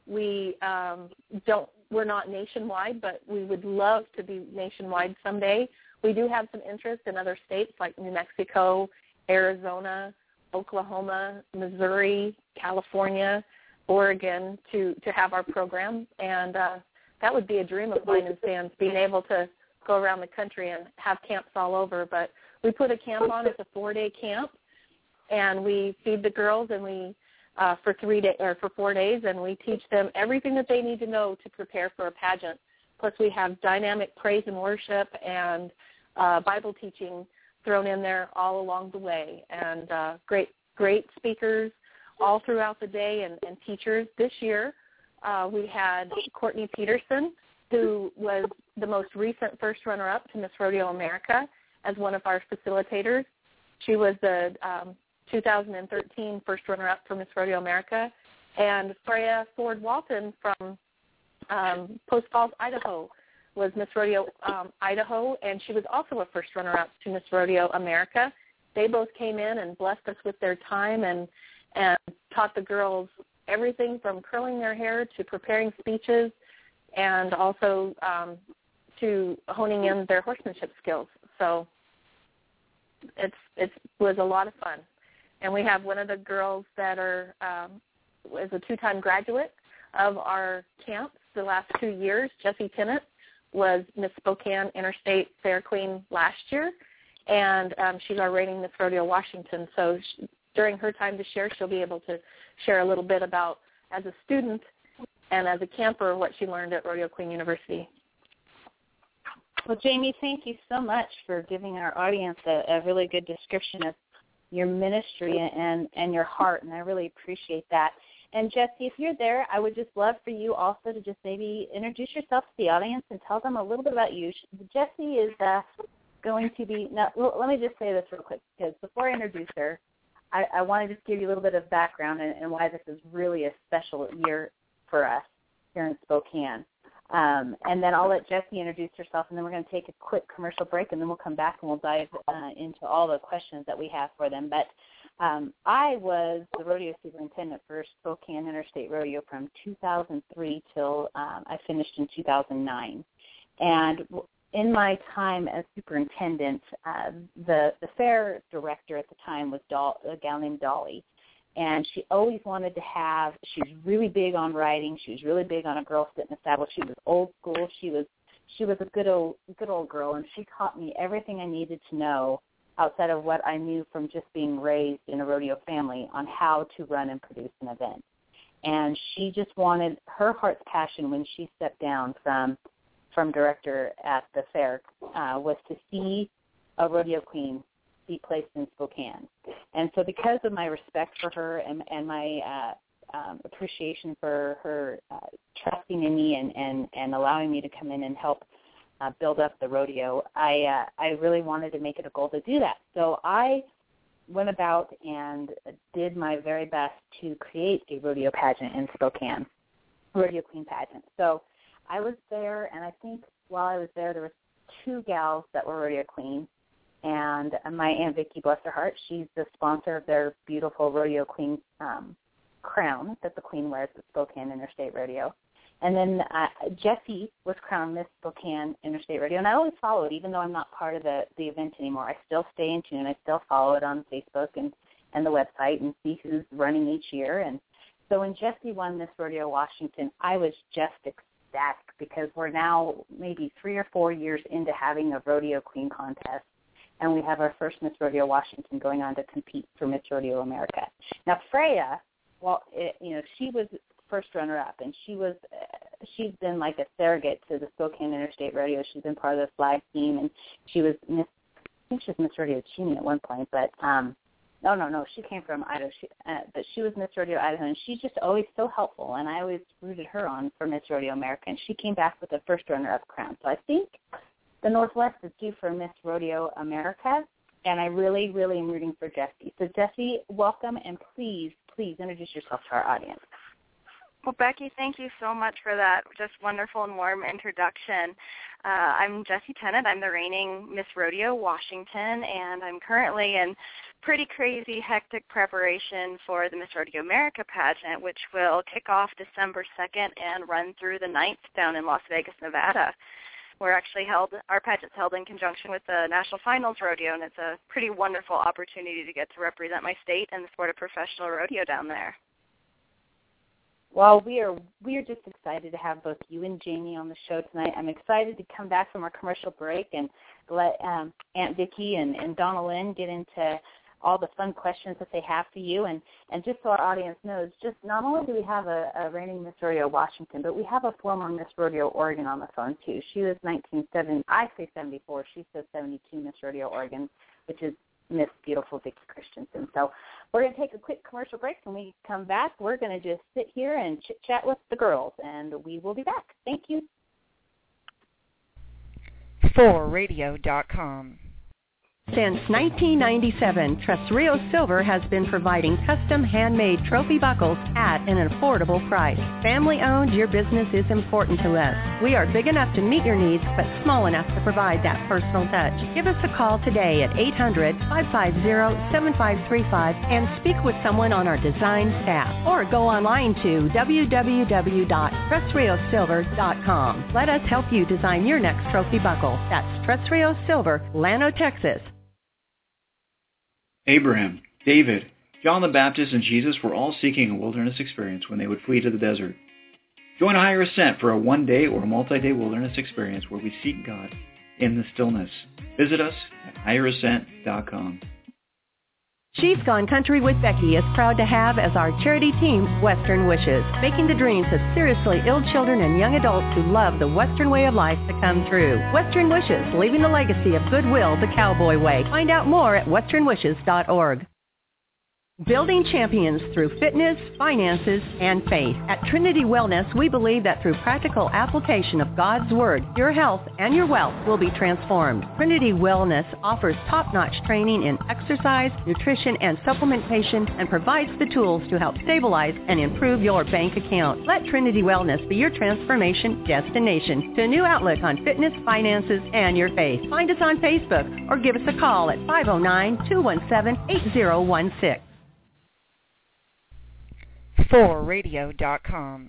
we um, don't, we're not nationwide, but we would love to be nationwide someday. We do have some interest in other states like New Mexico, Arizona, Oklahoma, Missouri, California, Oregon to, to have our program, and uh, that would be a dream of mine and Sam's, being able to go around the country and have camps all over. But we put a camp on. It's a four-day camp, and we feed the girls, and we uh, for three day or for four days, and we teach them everything that they need to know to prepare for a pageant. Plus, we have dynamic praise and worship and uh, Bible teaching thrown in there all along the way, and uh, great great speakers all throughout the day, and, and teachers. This year, uh, we had Courtney Peterson who was the most recent first runner-up to Miss Rodeo America as one of our facilitators. She was the um, two thousand thirteen first runner-up for Miss Rodeo America. And Freya Ford Walton from um, Post Falls, Idaho, was Miss Rodeo um, Idaho, and she was also a first runner-up to Miss Rodeo America. They both came in and blessed us with their time and, and taught the girls everything from curling their hair to preparing speeches and also um, to honing in their horsemanship skills. So it's it was a lot of fun. And we have one of the girls that are um, is a two-time graduate of our camps the last two years. Jessie Tennant was Miss Spokane Interstate Fair Queen last year, and um, she's our reigning Miss Rodeo Washington. So she, during her time to share, she'll be able to share a little bit about, as a student and as a camper, what she learned at Rodeo Queen University. Well, Jamie, thank you so much for giving our audience a, a really good description of your ministry and, and your heart, and I really appreciate that. And, Jessie, if you're there, I would just love for you also to just maybe introduce yourself to the audience and tell them a little bit about you. Jessie is uh, going to be – now, let me just say this real quick, because before I introduce her, I, I want to just give you a little bit of background and, and why this is really a special year for us here in Spokane. Um, and then I'll let Jessie introduce herself, and then we're going to take a quick commercial break, and then we'll come back and we'll dive uh, into all the questions that we have for them. But um, I was the rodeo superintendent for Spokane Interstate Rodeo from two thousand three till um, I finished in two thousand nine. And in my time as superintendent, uh, the, the fair director at the time was Doll, a gal named Dolly. And she always wanted to have, she was really big on writing. She was really big on a girl sitting in a saddle. She was old school. She was she was a good old good old girl, and she taught me everything I needed to know outside of what I knew from just being raised in a rodeo family on how to run and produce an event. And she just wanted, her heart's passion when she stepped down from from director at the fair uh, was to see a rodeo queen be placed in Spokane. And so because of my respect for her and, and my uh, um, appreciation for her uh, trusting in me and, and, and allowing me to come in and help uh, build up the rodeo, I, uh, I really wanted to make it a goal to do that. So I went about and did my very best to create a rodeo pageant in Spokane, rodeo queen pageant. So I was there, and I think while I was there, there were two gals that were rodeo queens. And my Aunt Vicki, bless her heart, she's the sponsor of their beautiful Rodeo Queen um, crown that the Queen wears at Spokane Interstate Rodeo. And then uh, Jessie was crowned Miss Spokane Interstate Rodeo. And I always follow it, even though I'm not part of the, the event anymore. I still stay in tune. I still follow it on Facebook and, and the website and see who's running each year. And so when Jessie won Miss Rodeo Washington, I was just ecstatic because we're now maybe three or four years into having a Rodeo Queen contest. And we have our first Miss Rodeo Washington going on to compete for Miss Rodeo America. Now, Freya, well, it, you know, she was first runner-up, and she was, uh, she's been like a surrogate to the Spokane Interstate Rodeo. She's been part of the flag team, and she was Miss, I think she was Miss Rodeo Cheney at one point, but um, no, no, no, she came from Idaho, she, uh, but she was Miss Rodeo Idaho, and she's just always so helpful, and I always rooted her on for Miss Rodeo America, and she came back with the first runner-up crown. So I think the Northwest is due for Miss Rodeo America, and I really, really am rooting for Jessie. So, Jessie, welcome, and please, please introduce yourself to our audience. Well, Becky, thank you so much for that just wonderful and warm introduction. Uh, I'm Jessie Tennant. I'm the reigning Miss Rodeo Washington, and I'm currently in pretty crazy, hectic preparation for the Miss Rodeo America pageant, which will kick off December second and run through the ninth down in Las Vegas, Nevada. We're actually held, our pageant's held in conjunction with the National Finals Rodeo, and it's a pretty wonderful opportunity to get to represent my state and the sport of professional rodeo down there. Well, we are we are just excited to have both you and Jamie on the show tonight. I'm excited to come back from our commercial break and let um, Aunt Vicki and, and Donna Lynn get into all the fun questions that they have for you. And, and just so our audience knows, just not only do we have a, a reigning Miss Rodeo Washington, but we have a former Miss Rodeo Oregon on the phone, too. She was nineteen seventy, I say seventy-four, she says seventy-two Miss Rodeo Oregon, which is Miss Beautiful Vicki Christensen. So we're going to take a quick commercial break. When we come back, we're going to just sit here and chit-chat with the girls, and we will be back. Thank you. for radio dot com. Since nineteen ninety-seven, Tres Rios Silver has been providing custom handmade trophy buckles at an affordable price. Family owned, your business is important to us. We are big enough to meet your needs, but small enough to provide that personal touch. Give us a call today at eight hundred, five five zero, seven five three five and speak with someone on our design staff. Or go online to w w w dot tres rios silver dot com. Let us help you design your next trophy buckle. That's Tres Rios Silver, Llano, Texas. Abraham, David, John the Baptist, and Jesus were all seeking a wilderness experience when they would flee to the desert. Join a Higher Ascent for a one-day or multi-day wilderness experience where we seek God in the stillness. Visit us at higher ascent dot com. She's Gone Country with Becky is proud to have as our charity team Western Wishes, making the dreams of seriously ill children and young adults who love the Western way of life to come true. Western Wishes, leaving a legacy of goodwill the cowboy way. Find out more at western wishes dot org. Building champions through fitness, finances, and faith. At Trinity Wellness, we believe that through practical application of God's Word, your health and your wealth will be transformed. Trinity Wellness offers top-notch training in exercise, nutrition, and supplementation, and provides the tools to help stabilize and improve your bank account. Let Trinity Wellness be your transformation destination to a new outlook on fitness, finances, and your faith. Find us on Facebook or give us a call at five oh nine, two one seven, eight oh one six. for radio dot com.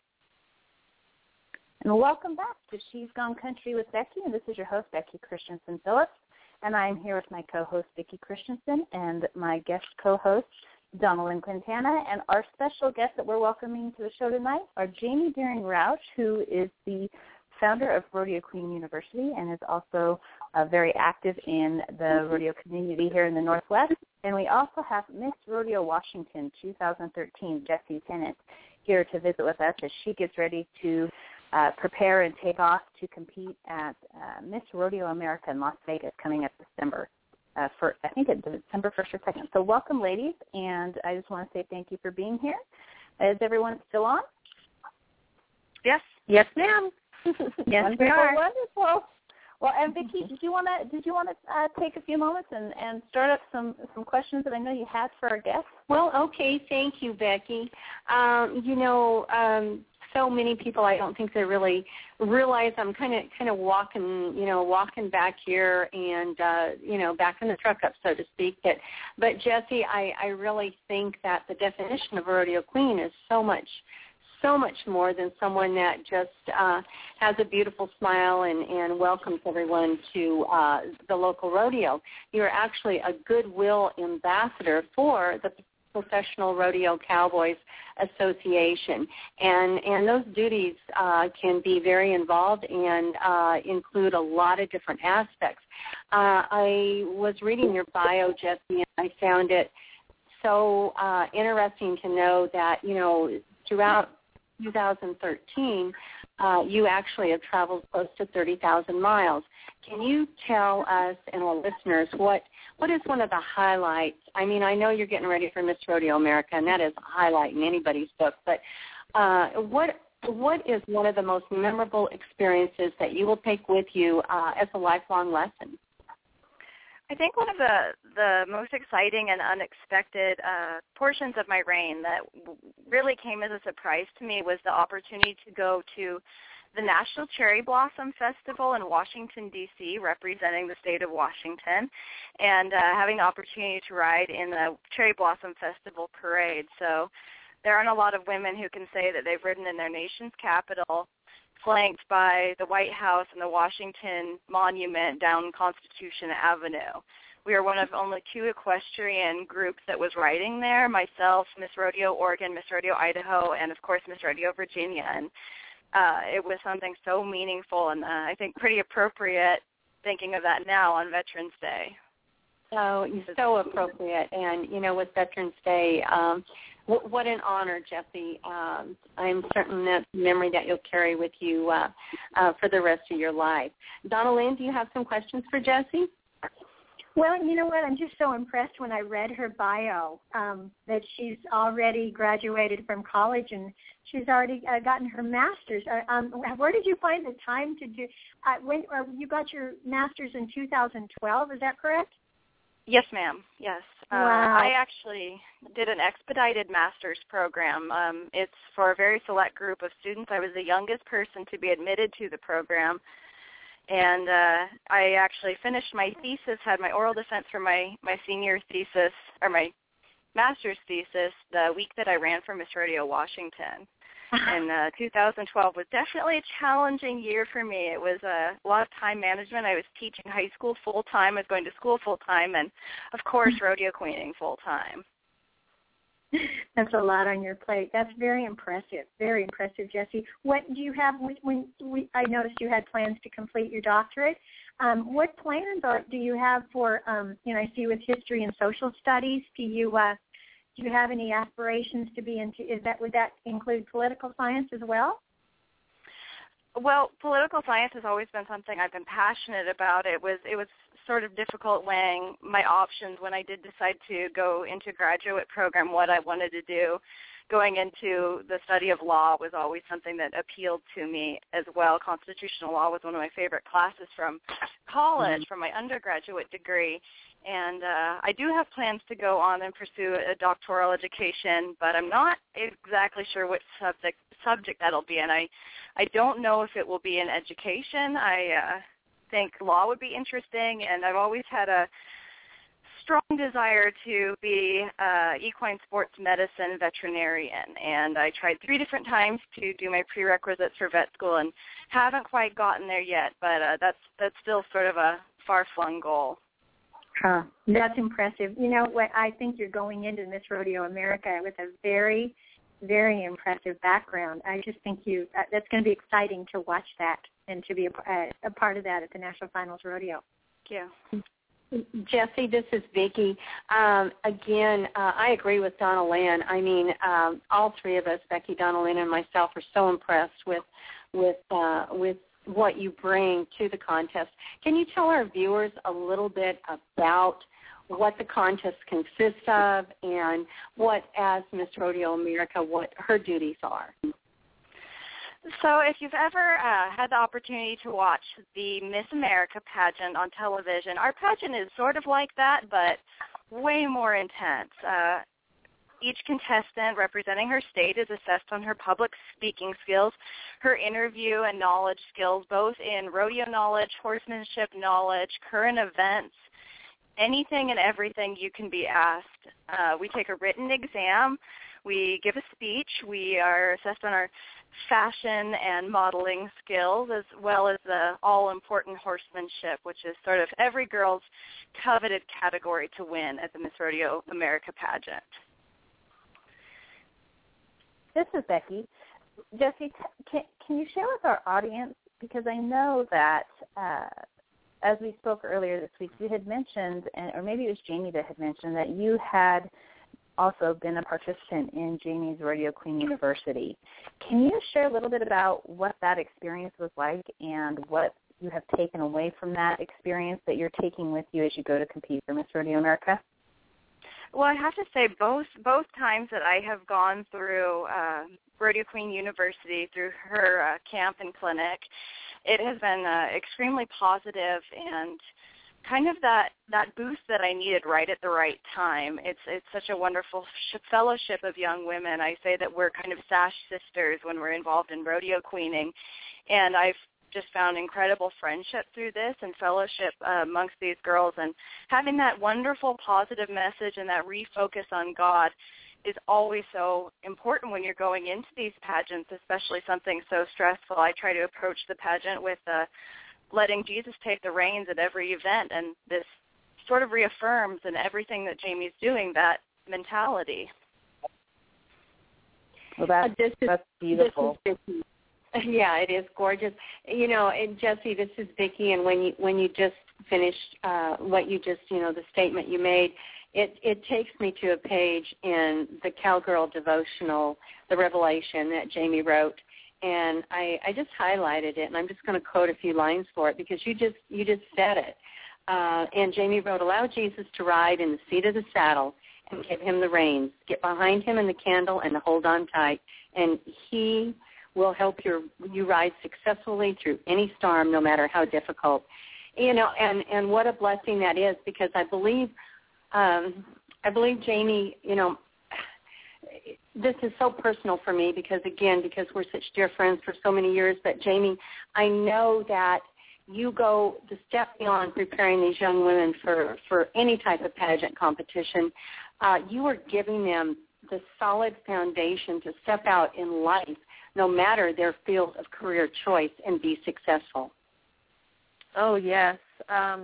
And welcome back to She's Gone Country with Becky, and this is your host, Becky Christensen Phillips, and I'm here with my co-host, Vicki Christensen, and my guest co-host, Donalyn Quintana, and our special guest that we're welcoming to the show tonight are Jamie Deering-Rauch, who is the founder of Rodeo Queen University and is also uh, very active in the rodeo community here in the Northwest. And we also have Miss Rodeo Washington twenty thirteen, Jessie Tennant, here to visit with us as she gets ready to uh, prepare and take off to compete at uh, Miss Rodeo America in Las Vegas coming up December. Uh, for I think it's December first or second. So welcome, ladies, and I just want to say thank you for being here. Is everyone still on? Yes. Yes, ma'am. Yes, wonderful, we are. Wonderful. Well, and Vicki, did you want to did you want to uh, take a few moments and, and start up some, some questions that I know you had for our guests? Well, okay, thank you, Becky. Um, you know, um, so many people, I don't think they really realize I'm kind of kind of walking, you know, walking back here and uh, you know, back in the truck up, so to speak. But but Jessie, I, I really think that the definition of a rodeo queen is so much. so much more than someone that just uh, has a beautiful smile and, and welcomes everyone to uh, the local rodeo. You're actually a goodwill ambassador for the Professional Rodeo Cowboys Association. And, and those duties uh, can be very involved and uh, include a lot of different aspects. Uh, I was reading your bio, Jessie, and I found it so uh, interesting to know that, you know, throughout two thousand thirteen, uh, you actually have traveled close to thirty thousand miles. Can you tell us and our listeners what, what is one of the highlights? I mean, I know you're getting ready for Miss Rodeo America, and that is a highlight in anybody's book, but uh, what what is one of the most memorable experiences that you will take with you uh, as a lifelong lesson? I think one of the, the most exciting and unexpected uh, portions of my reign that w- really came as a surprise to me was the opportunity to go to the National Cherry Blossom Festival in Washington, D C, representing the state of Washington, and uh, having the opportunity to ride in the Cherry Blossom Festival parade. So there aren't a lot of women who can say that they've ridden in their nation's capital, flanked by the White House and the Washington Monument down Constitution Avenue. We are one of only two equestrian groups that was riding there, myself, Miss Rodeo Oregon, Miss Rodeo Idaho, and, of course, Miss Rodeo Virginia. And uh, it was something so meaningful and uh, I think pretty appropriate thinking of that now on Veterans Day. So, so appropriate. And, you know, with Veterans Day, um, w- what an honor, Jessie. Um, I'm certain that's a memory that you'll carry with you uh, uh, for the rest of your life. Donalyn, do you have some questions for Jessie? Well, you know what? I'm just so impressed when I read her bio um, that she's already graduated from college and she's already uh, gotten her master's. Uh, um, where did you find the time to do? Uh, when uh, you got your master's in two thousand twelve? Is that correct? Yes, ma'am. Yes. Wow. Uh, I actually did an expedited master's program. Um, it's for a very select group of students. I was the youngest person to be admitted to the program. And uh, I actually finished my thesis, had my oral defense for my, my senior thesis, or my master's thesis, the week that I ran for Miss Rodeo Washington. And uh, two thousand twelve was definitely a challenging year for me. It was uh, a lot of time management. I was teaching high school full-time. I was going to school full-time, and, of course, rodeo queening full-time. That's a lot on your plate. That's very impressive. Very impressive, Jessie. What do you have? When, when we, I noticed you had plans to complete your doctorate. Um, what plans are, do you have for? Um, you know, I see with history and social studies. Do you uh, do you have any aspirations to be into? Is that would that include political science as well? Well, political science has always been something I've been passionate about. It was it was sort of difficult weighing my options when I did decide to go into a graduate program, what I wanted to do. Going into the study of law was always something that appealed to me as well. Constitutional law was one of my favorite classes from college, mm-hmm. from my undergraduate degree. And uh, I do have plans to go on and pursue a doctoral education, but I'm not exactly sure what subject subject that'll be. And I, I don't know if it will be in education. I uh, think law would be interesting, and I've always had a strong desire to be uh, equine sports medicine veterinarian, and I tried three different times to do my prerequisites for vet school and haven't quite gotten there yet, but uh, that's that's still sort of a far-flung goal. Huh. That's impressive. You know what? I think you're going into Miss Rodeo America with a very, very impressive background. I just think you uh, that's going to be exciting to watch that and to be a, a, a part of that at the National Finals Rodeo. Thank you. Jessie, this is Vicki. Um, again, uh, I agree with Donna Lynn. I mean, um, all three of us, Becky, Donna Lynn, and myself, are so impressed with with uh, with what you bring to the contest. Can you tell our viewers a little bit about what the contest consists of and what, as Miss Rodeo America, what her duties are? So if you've ever uh, had the opportunity to watch the Miss America pageant on television, our pageant is sort of like that, but way more intense. Uh, each contestant representing her state is assessed on her public speaking skills, her interview and knowledge skills, both in rodeo knowledge, horsemanship knowledge, current events, anything and everything you can be asked. Uh, we take a written exam. We give a speech. We are assessed on our fashion and modeling skills, as well as the all-important horsemanship, which is sort of every girl's coveted category to win at the Miss Rodeo America pageant. This is Becky. Jessie, can, can you share with our audience, because I know that uh, as we spoke earlier this week, you had mentioned, or maybe it was Jamie that had mentioned, that you had also been a participant in Jamie's Rodeo Queen University. Can you share a little bit about what that experience was like and what you have taken away from that experience that you're taking with you as you go to compete for Miss Rodeo America? Well, I have to say both both times that I have gone through uh, Rodeo Queen University, through her uh, camp and clinic, it has been uh, extremely positive and kind of that, that boost that I needed right at the right time. It's it's such a wonderful sh- fellowship of young women. I say that we're kind of sash sisters when we're involved in rodeo queening, and I've just found incredible friendship through this and fellowship uh, amongst these girls, and having that wonderful positive message and that refocus on God is always so important when you're going into these pageants, especially something so stressful. I try to approach the pageant with uh, letting Jesus take the reins at every event, and this sort of reaffirms in everything that Jamie's doing that mentality. Well, that's, uh, this is, that's beautiful. This is Yeah, it is gorgeous. You know, and Jessie, this is Vicki, and when you when you just finished uh, what you just, you know, the statement you made, it it takes me to a page in the Cowgirl devotional, The Revelation, that Jamie wrote, and I, I just highlighted it, and I'm just going to quote a few lines for it because you just you just said it. uh, and Jamie wrote, allow Jesus to ride in the seat of the saddle and give him the reins. Get behind him in the candle and hold on tight, and he will help your, you ride successfully through any storm, no matter how difficult. You know, and, and what a blessing that is, because I believe, um, I believe Jamie, you know, this is so personal for me because, again, because we're such dear friends for so many years, but Jamie, I know that you go the step beyond preparing these young women for, for any type of pageant competition. Uh, you are giving them the solid foundation to step out in life, no matter their field of career choice, and be successful. Oh, yes. Um,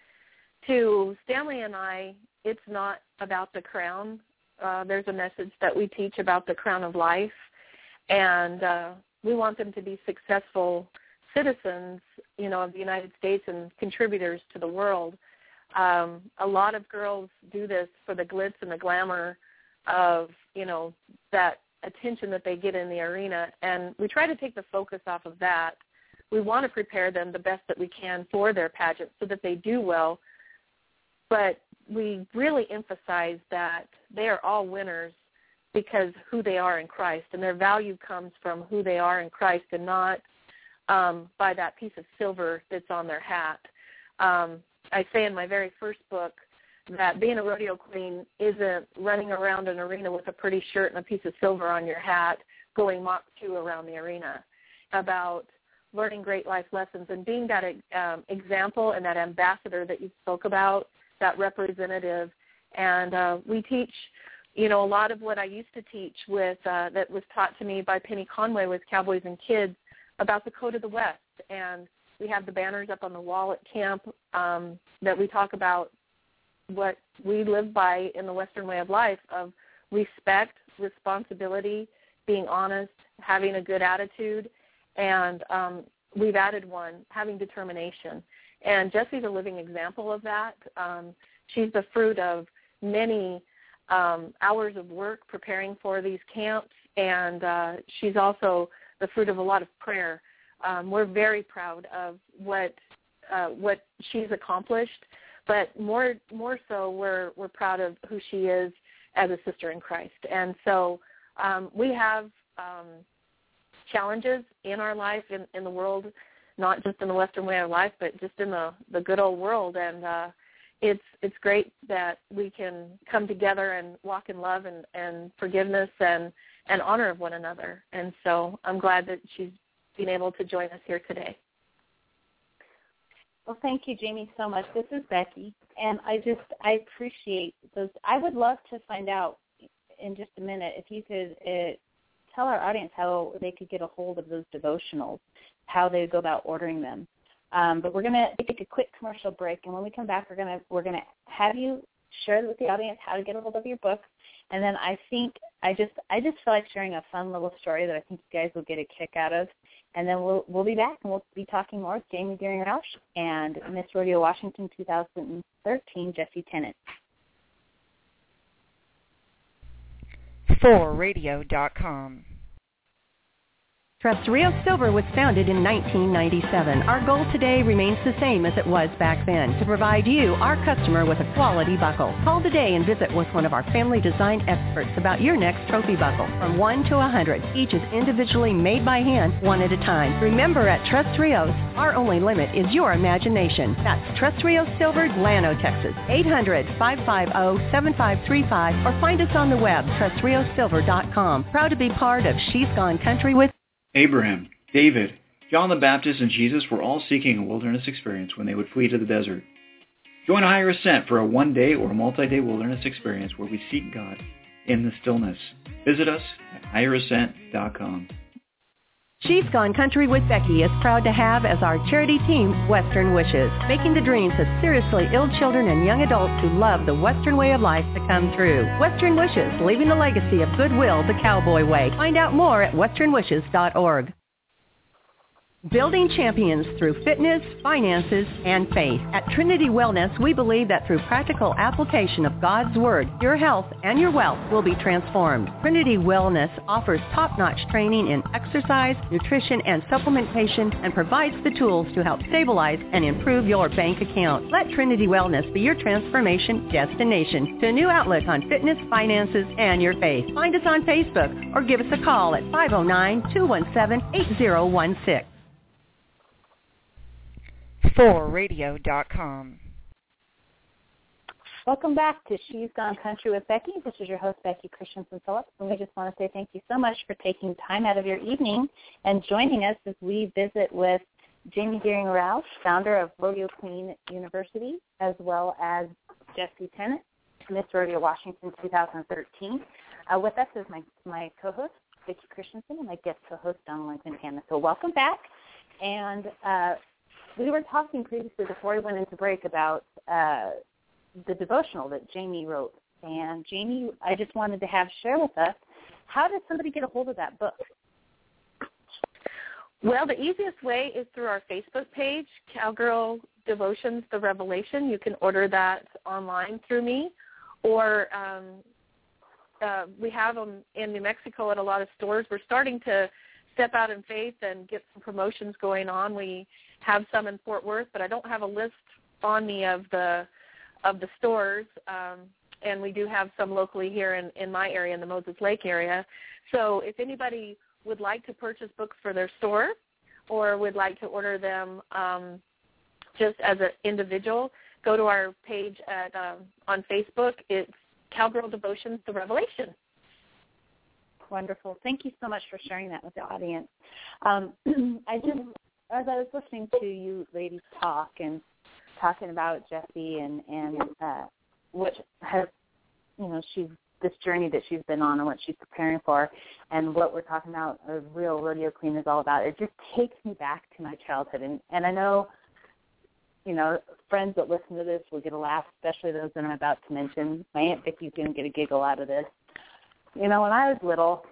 to Stanley and I, it's not about the crown. Uh, there's a message that we teach about the crown of life, and uh, we want them to be successful citizens, you know, of the United States and contributors to the world. Um, a lot of girls do this for the glitz and the glamour of, you know, that attention that they get in the arena, and we try to take the focus off of that. We want to prepare them the best that we can for their pageant so that they do well, but we really emphasize that they are all winners because who they are in Christ, and their value comes from who they are in Christ and not um, by that piece of silver that's on their hat. Um, I say in my very first book that being a rodeo queen isn't running around an arena with a pretty shirt and a piece of silver on your hat going Mach two around the arena, about learning great life lessons and being that um, example and that ambassador that you spoke about, that representative. And uh, we teach, you know, a lot of what I used to teach with uh, that was taught to me by Penny Conway with Cowboys and Kids about the Code of the West. And we have the banners up on the wall at camp um, that we talk about what we live by in the Western way of life of respect, responsibility, being honest, having a good attitude, and um, we've added one, having determination. And Jessie's a living example of that. Um, she's the fruit of many um, hours of work preparing for these camps, and uh, she's also the fruit of a lot of prayer. Um, we're very proud of what uh, what she's accomplished, but more more so, we're we're proud of who she is as a sister in Christ. And so um, we have um, challenges in our life, in, in the world, not just in the Western way of life, but just in the, the good old world. And uh, it's it's great that we can come together and walk in love and, and forgiveness and, and honor of one another. And so I'm glad that she's been able to join us here today. Well, thank you, Jamie, so much. This is Becky, and I just, I appreciate those. I would love to find out in just a minute if you could uh, tell our audience how they could get a hold of those devotionals, how they go about ordering them. Um, but we're going to take a quick commercial break, and when we come back, we're going to we're going to have you share with the audience how to get a hold of your book. And then I think I just I just feel like sharing a fun little story that I think you guys will get a kick out of. And then we'll we'll be back, and we'll be talking more with Jamie Deering-Roush and Miss Rodeo Washington two thousand thirteen, Jessie Tennant. for radio dot com. Tres Rios Silver was founded in nineteen ninety-seven. Our goal today remains the same as it was back then, to provide you, our customer, with a quality buckle. Call today and visit with one of our family-designed experts about your next trophy buckle. From one to one hundred, each is individually made by hand, one at a time. Remember, at Tres Rios, our only limit is your imagination. That's Tres Rios Silver, Glano, Texas. eight hundred, five five zero, seven five three five, or find us on the web, tres rios silver dot com. Proud to be part of She's Gone Country with Abraham, David, John the Baptist, and Jesus were all seeking a wilderness experience when they would flee to the desert. Join A Higher Ascent for a one-day or multi-day wilderness experience where we seek God in the stillness. Visit us at higher ascent dot com. She's Gone Country with Becky is proud to have as our charity team Western Wishes, making the dreams of seriously ill children and young adults who love the Western way of life to come true. Western Wishes, leaving a legacy of goodwill the cowboy way. Find out more at western wishes dot org. Building champions through fitness, finances, and faith. At Trinity Wellness, we believe that through practical application of God's Word, your health and your wealth will be transformed. Trinity Wellness offers top-notch training in exercise, nutrition, and supplementation, and provides the tools to help stabilize and improve your bank account. Let Trinity Wellness be your transformation destination to a new outlook on fitness, finances, and your faith. Find us on Facebook or give us a call at five oh nine, two one seven, eight oh one six. for radio dot com. Welcome back to She's Gone Country with Becky. This is your host, Becky Christensen Phillips, and we just want to say thank you so much for taking time out of your evening and joining us as we visit with Jamie Deering-Roush, founder of Rodeo Queen University, as well as Jessie Tennant, Miss Rodeo Washington two thousand thirteen. Uh, with us is my, my co-host, Becky Christensen, and my guest co-host, Donald Quintana. So welcome back. And uh, we were talking previously before we went into break about uh, the devotional that Jamie wrote. And Jamie, I just wanted to have share with us, how does somebody get a hold of that book? Well, the easiest way is through our Facebook page, Cowgirl Devotions, The Revelation. You can order that online through me. Or um, uh, we have them in New Mexico at a lot of stores. We're starting to step out in faith and get some promotions going on. We have some in Fort Worth, but I don't have a list on me of the of the stores, um, and we do have some locally here in, in my area, in the Moses Lake area. So if anybody would like to purchase books for their store or would like to order them um, just as an individual, go to our page at um, on Facebook. It's Cowgirl Devotions, The Revelation. Wonderful. Thank you so much for sharing that with the audience. Um, I just, as I was listening to you ladies talk and talking about Jessie and, and uh, what has, you know, she's, this journey that she's been on and what she's preparing for and what we're talking about, a real rodeo queen is all about, it just takes me back to my childhood. And, and I know, you know, friends that listen to this will get a laugh, especially those that I'm about to mention. My Aunt Vicky's going to get a giggle out of this. You know, when I was little,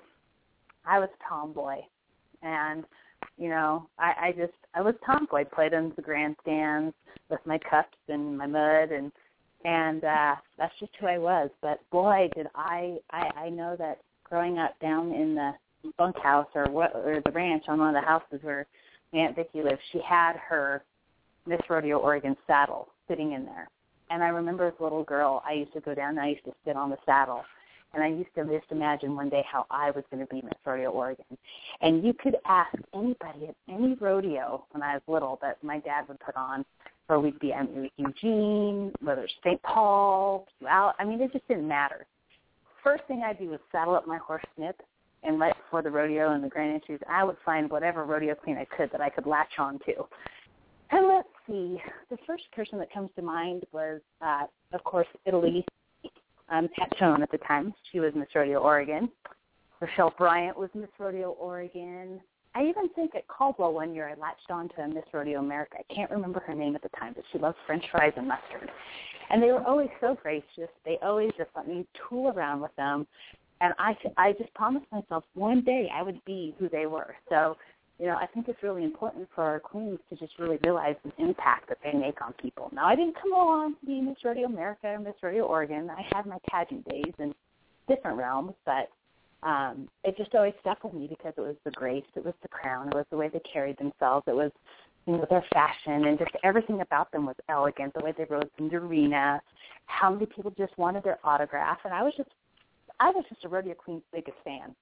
I was a tomboy. And, you know, I, I just, I was tomboy, played in the grandstands with my cups and my mud, and and uh, that's just who I was. But, boy, did I, I, I know that growing up down in the bunkhouse or, what, or the ranch on one of the houses where my Aunt Vicky lived, she had her Miss Rodeo Oregon saddle sitting in there. And I remember as a little girl, I used to go down and I used to sit on the saddle. And I used to just imagine one day how I was going to be Miss Rodeo Oregon. And you could ask anybody at any rodeo when I was little that my dad would put on, or we'd be at Eugene, whether it's Saint Paul, well, I mean, it just didn't matter. First thing I'd do was saddle up my horse Snip, and right before the rodeo and the grand entries, I would find whatever rodeo queen I could that I could latch on to. And let's see, the first person that comes to mind was, uh, of course, Italy. Um, Patchone at the time. She was Miss Rodeo Oregon. Rochelle Bryant was Miss Rodeo Oregon. I even think at Caldwell one year I latched on to Miss Rodeo America. I can't remember her name at the time, but she loved French fries and mustard. And they were always so gracious. They always just let me tool around with them. And I, I just promised myself one day I would be who they were. So, you know, I think it's really important for our queens to just really realize the impact that they make on people. Now, I didn't come along to be Miss Rodeo America or Miss Rodeo Oregon. I had my pageant days in different realms, but um, it just always stuck with me because it was the grace, it was the crown, it was the way they carried themselves, it was, you know, their fashion, and just everything about them was elegant, the way they rode in the arena, how many people just wanted their autograph, and I was just, I was just a Rodeo Queen's biggest fan.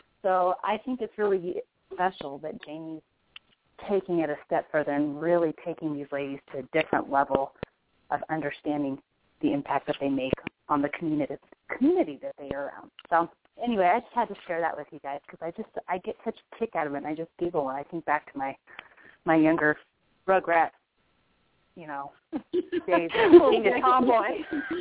So I think it's really special that Jamie's taking it a step further and really taking these ladies to a different level of understanding the impact that they make on the community community that they are around. So anyway, I just had to share that with you guys because I just I get such a kick out of it, and I just giggle when I think back to my my younger Rugrat, you know, days of being a tomboy.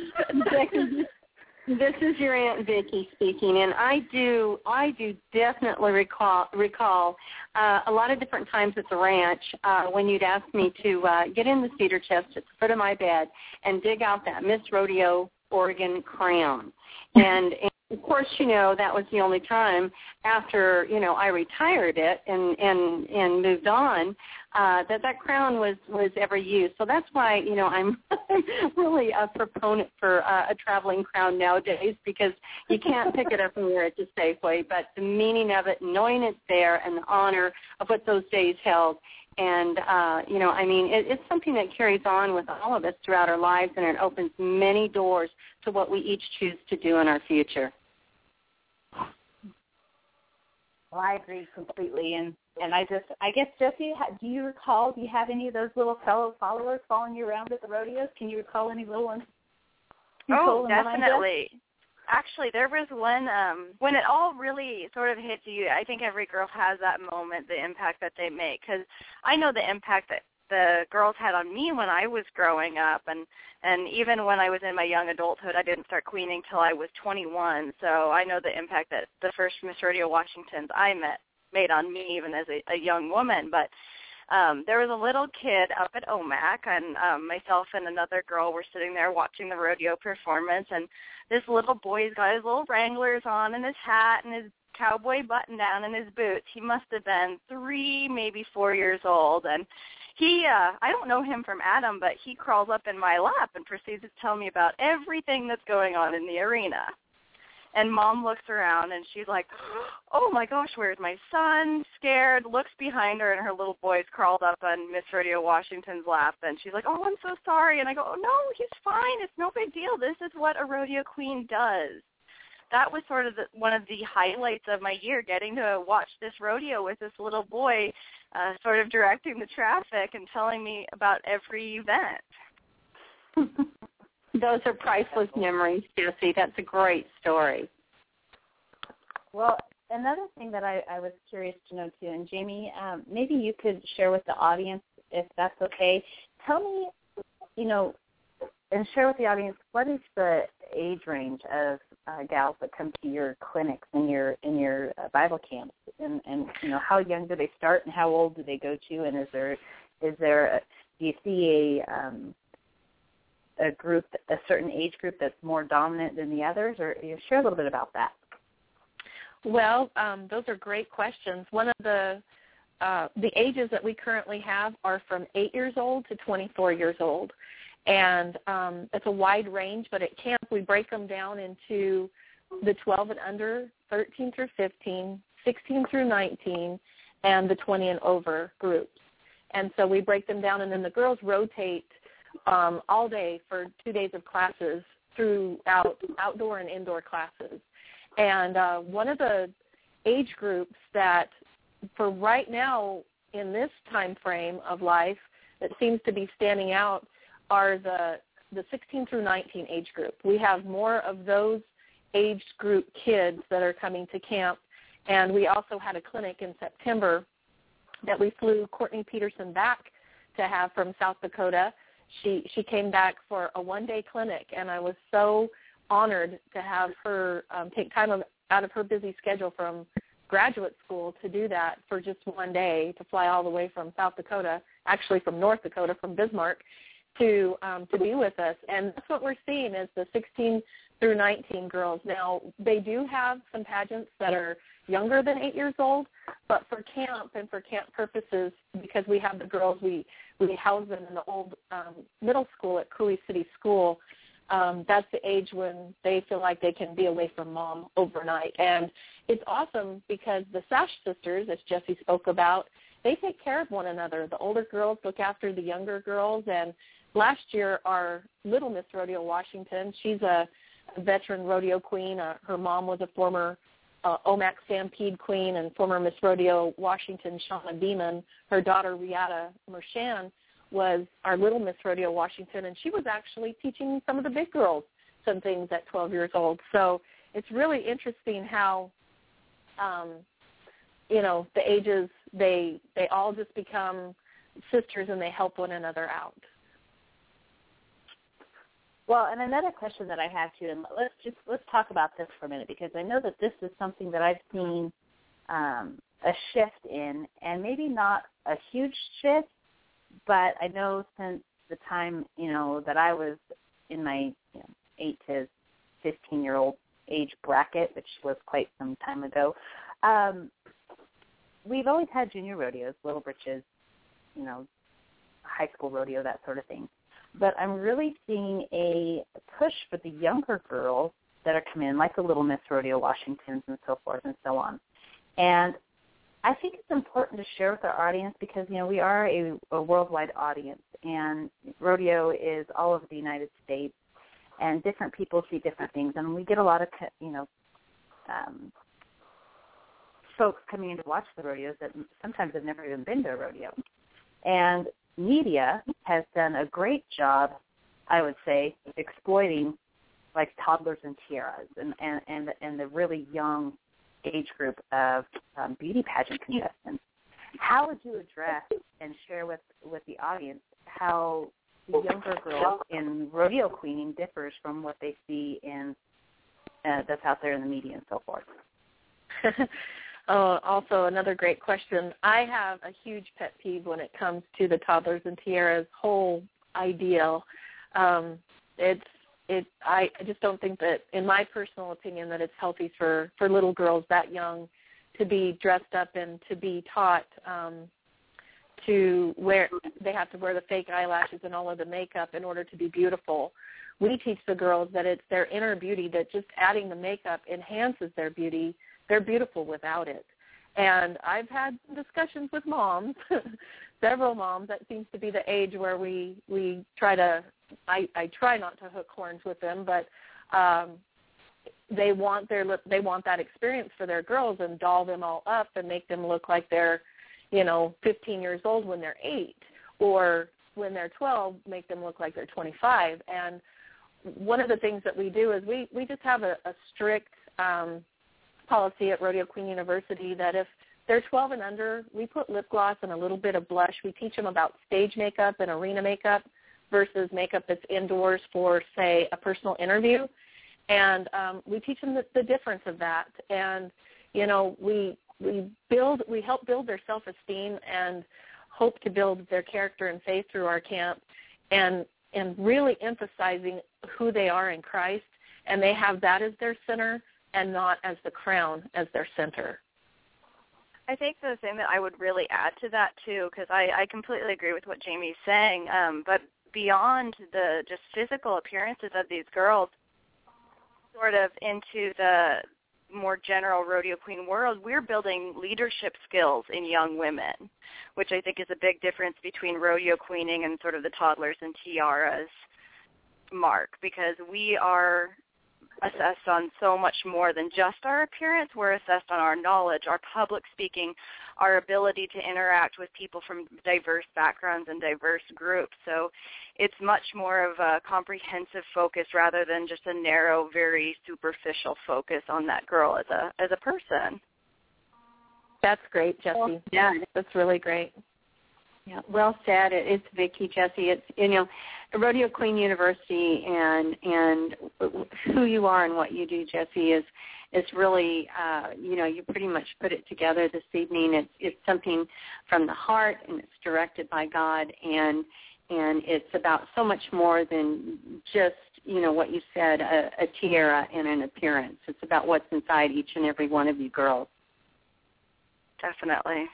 This is your Aunt Vicky speaking, and I do I do definitely recall recall uh, a lot of different times at the ranch uh, when you'd ask me to uh, get in the cedar chest at the foot of my bed and dig out that Miss Rodeo Oregon crown. And, and of course, you know, that was the only time after, you know, I retired it and, and, and moved on, uh, that that crown was, was ever used. So that's why, you know, I'm really a proponent for uh, a traveling crown nowadays, because you can't pick it up and wear it to Safeway, but the meaning of it, knowing it's there, and the honor of what those days held. And, uh, you know, I mean, it, it's something that carries on with all of us throughout our lives, and it opens many doors to what we each choose to do in our future. Well, I agree completely. And, and I just, I guess, Jesse, do you recall, do you have any of those little fellow followers following you around at the rodeos? Can you recall any little ones? Oh, definitely. Actually, there was one, um, when it all really sort of hits you, I think every girl has that moment, the impact that they make. Because I know the impact that the girls had on me when I was growing up. And, and even when I was in my young adulthood, I didn't start queening till I was twenty-one. So I know the impact that the first Miss Rodeo Washingtons I met made on me, even as a, a young woman. But Um, there was a little kid up at O M A C, and um, myself and another girl were sitting there watching the rodeo performance, and this little boy's got his little Wranglers on and his hat and his cowboy button-down and his boots. He must have been three, maybe four years old, and he, uh, I don't know him from Adam, but he crawls up in my lap and proceeds to tell me about everything that's going on in the arena. And Mom looks around, and she's like, oh, my gosh, where's my son? Scared, looks behind her, and her little boy's crawled up on Miss Rodeo Washington's lap. And she's like, oh, I'm so sorry. And I go, oh, no, he's fine. It's no big deal. This is what a rodeo queen does. That was sort of the, one of the highlights of my year, getting to watch this rodeo with this little boy uh, sort of directing the traffic and telling me about every event. Those are priceless memories, Jesse. That's a great story. Well, another thing that I, I was curious to know, too, and Jamie, um, maybe you could share with the audience, if that's okay. Tell me, you know, and share with the audience, what is the age range of uh, gals that come to your clinics and your in your uh, Bible camps, and, and you know, how young do they start, and how old do they go to, and is there is there a, do you see a um, a group, a certain age group that's more dominant than the others, or you share a little bit about that? Well, um, those are great questions. One of the uh, the ages that we currently have are from eight years old to twenty-four years old, and um, it's a wide range. But at camp, we break them down into the twelve and under, thirteen through fifteen, sixteen through nineteen, and the twenty and over groups. And so we break them down, and then the girls rotate Um, all day for two days of classes throughout outdoor and indoor classes. And uh, one of the age groups that for right now in this time frame of life that seems to be standing out are the, the sixteen through nineteen age group. We have more of those age group kids that are coming to camp. And we also had a clinic in September that we flew Courtney Peterson back to have from South Dakota. She she came back for a one-day clinic, and I was so honored to have her um, take time of, out of her busy schedule from graduate school to do that for just one day, to fly all the way from South Dakota, actually from North Dakota, from Bismarck, to um, to be with us. And that's what we're seeing is the sixteen through nineteen girls. Now, they do have some pageants that are younger than eight years old, but for camp and for camp purposes, because we have the girls, we, we house them in the old um, middle school at Cooley City School. Um, that's the age when they feel like they can be away from mom overnight. And it's awesome because the Sash sisters, as Jessie spoke about, they take care of one another. The older girls look after the younger girls. And last year, our little Miss Rodeo Washington, she's a, a veteran rodeo queen. Uh, her mom was a former uh, O M A C Stampede queen and former Miss Rodeo Washington, Shauna Beeman. Her daughter, Riata Mershan, was our little Miss Rodeo Washington, and she was actually teaching some of the big girls some things at twelve years old. So it's really interesting how, um, you know, the ages, they they all just become sisters and they help one another out. Well, and another question that I have too, and let's just let's talk about this for a minute, because I know that this is something that I've seen um, a shift in, and maybe not a huge shift, but I know since the time, you know, that I was in my you know, eight to fifteen year old age bracket, which was quite some time ago. Um, we've always had junior rodeos, Little Britches, you know, high school rodeo, that sort of thing. But I'm really seeing a push for the younger girls that are coming in, like the Little Miss Rodeo Washingtons and so forth and so on. And I think it's important to share with our audience because, you know, we are a, a worldwide audience, and rodeo is all over the United States, and different people see different things. And we get a lot of, you know, um, folks coming in to watch the rodeos that sometimes have never even been to a rodeo. And media has done a great job, I would say, exploiting like toddlers and tiaras and, and, and, and the really young age group of um, beauty pageant contestants. How would you address and share with, with the audience how the younger girls in rodeo queening differs from what they see in uh, that's out there in the media and so forth? Oh, also another great question. I have a huge pet peeve when it comes to the toddlers and tiaras whole ideal. Um, it's it. I, I just don't think that, in my personal opinion, that it's healthy for, for little girls that young to be dressed up and to be taught um, to wear. They have to wear the fake eyelashes and all of the makeup in order to be beautiful. We teach the girls that it's their inner beauty, that just adding the makeup enhances their beauty. They're beautiful without it. And I've had discussions with moms, several moms. That seems to be the age where we, we try to, I, I try not to hook horns with them, but um, they want their they want that experience for their girls and doll them all up and make them look like they're, you know, fifteen years old when they're eight, or when they're twelve, make them look like they're twenty-five. And one of the things that we do is we, we just have a, a strict um, policy at Rodeo Queen University that if they're twelve and under, we put lip gloss and a little bit of blush. We teach them about stage makeup and arena makeup versus makeup that's indoors for, say, a personal interview. And um, we teach them the, the difference of that. And, you know, we we build, we help build their self-esteem and hope to build their character and faith through our camp, and and really emphasizing who they are in Christ, and they have that as their center and not as the crown as their center. I think the thing that I would really add to that, too, because I, I completely agree with what Jamie's saying, um, but beyond the just physical appearances of these girls, sort of into the more general rodeo queen world, we're building leadership skills in young women, which I think is a big difference between rodeo queening and sort of the toddlers and tiaras mark, because we are assessed on so much more than just our appearance. We're assessed on our knowledge, our public speaking, our ability to interact with people from diverse backgrounds and diverse groups. So it's much more of a comprehensive focus rather than just a narrow, very superficial focus on that girl as a as a person. That's great, Jessie. Well, yeah, that's really great. Yeah, well said. It's Vicki, Jessie. It's, you know, Rodeo Queen University and and who you are and what you do, Jessie, is is really, uh, you know, you pretty much put it together this evening. It's it's something from the heart, and it's directed by God, and and it's about so much more than just, you know, what you said, a, a tiara and an appearance. It's about what's inside each and every one of you girls. Definitely.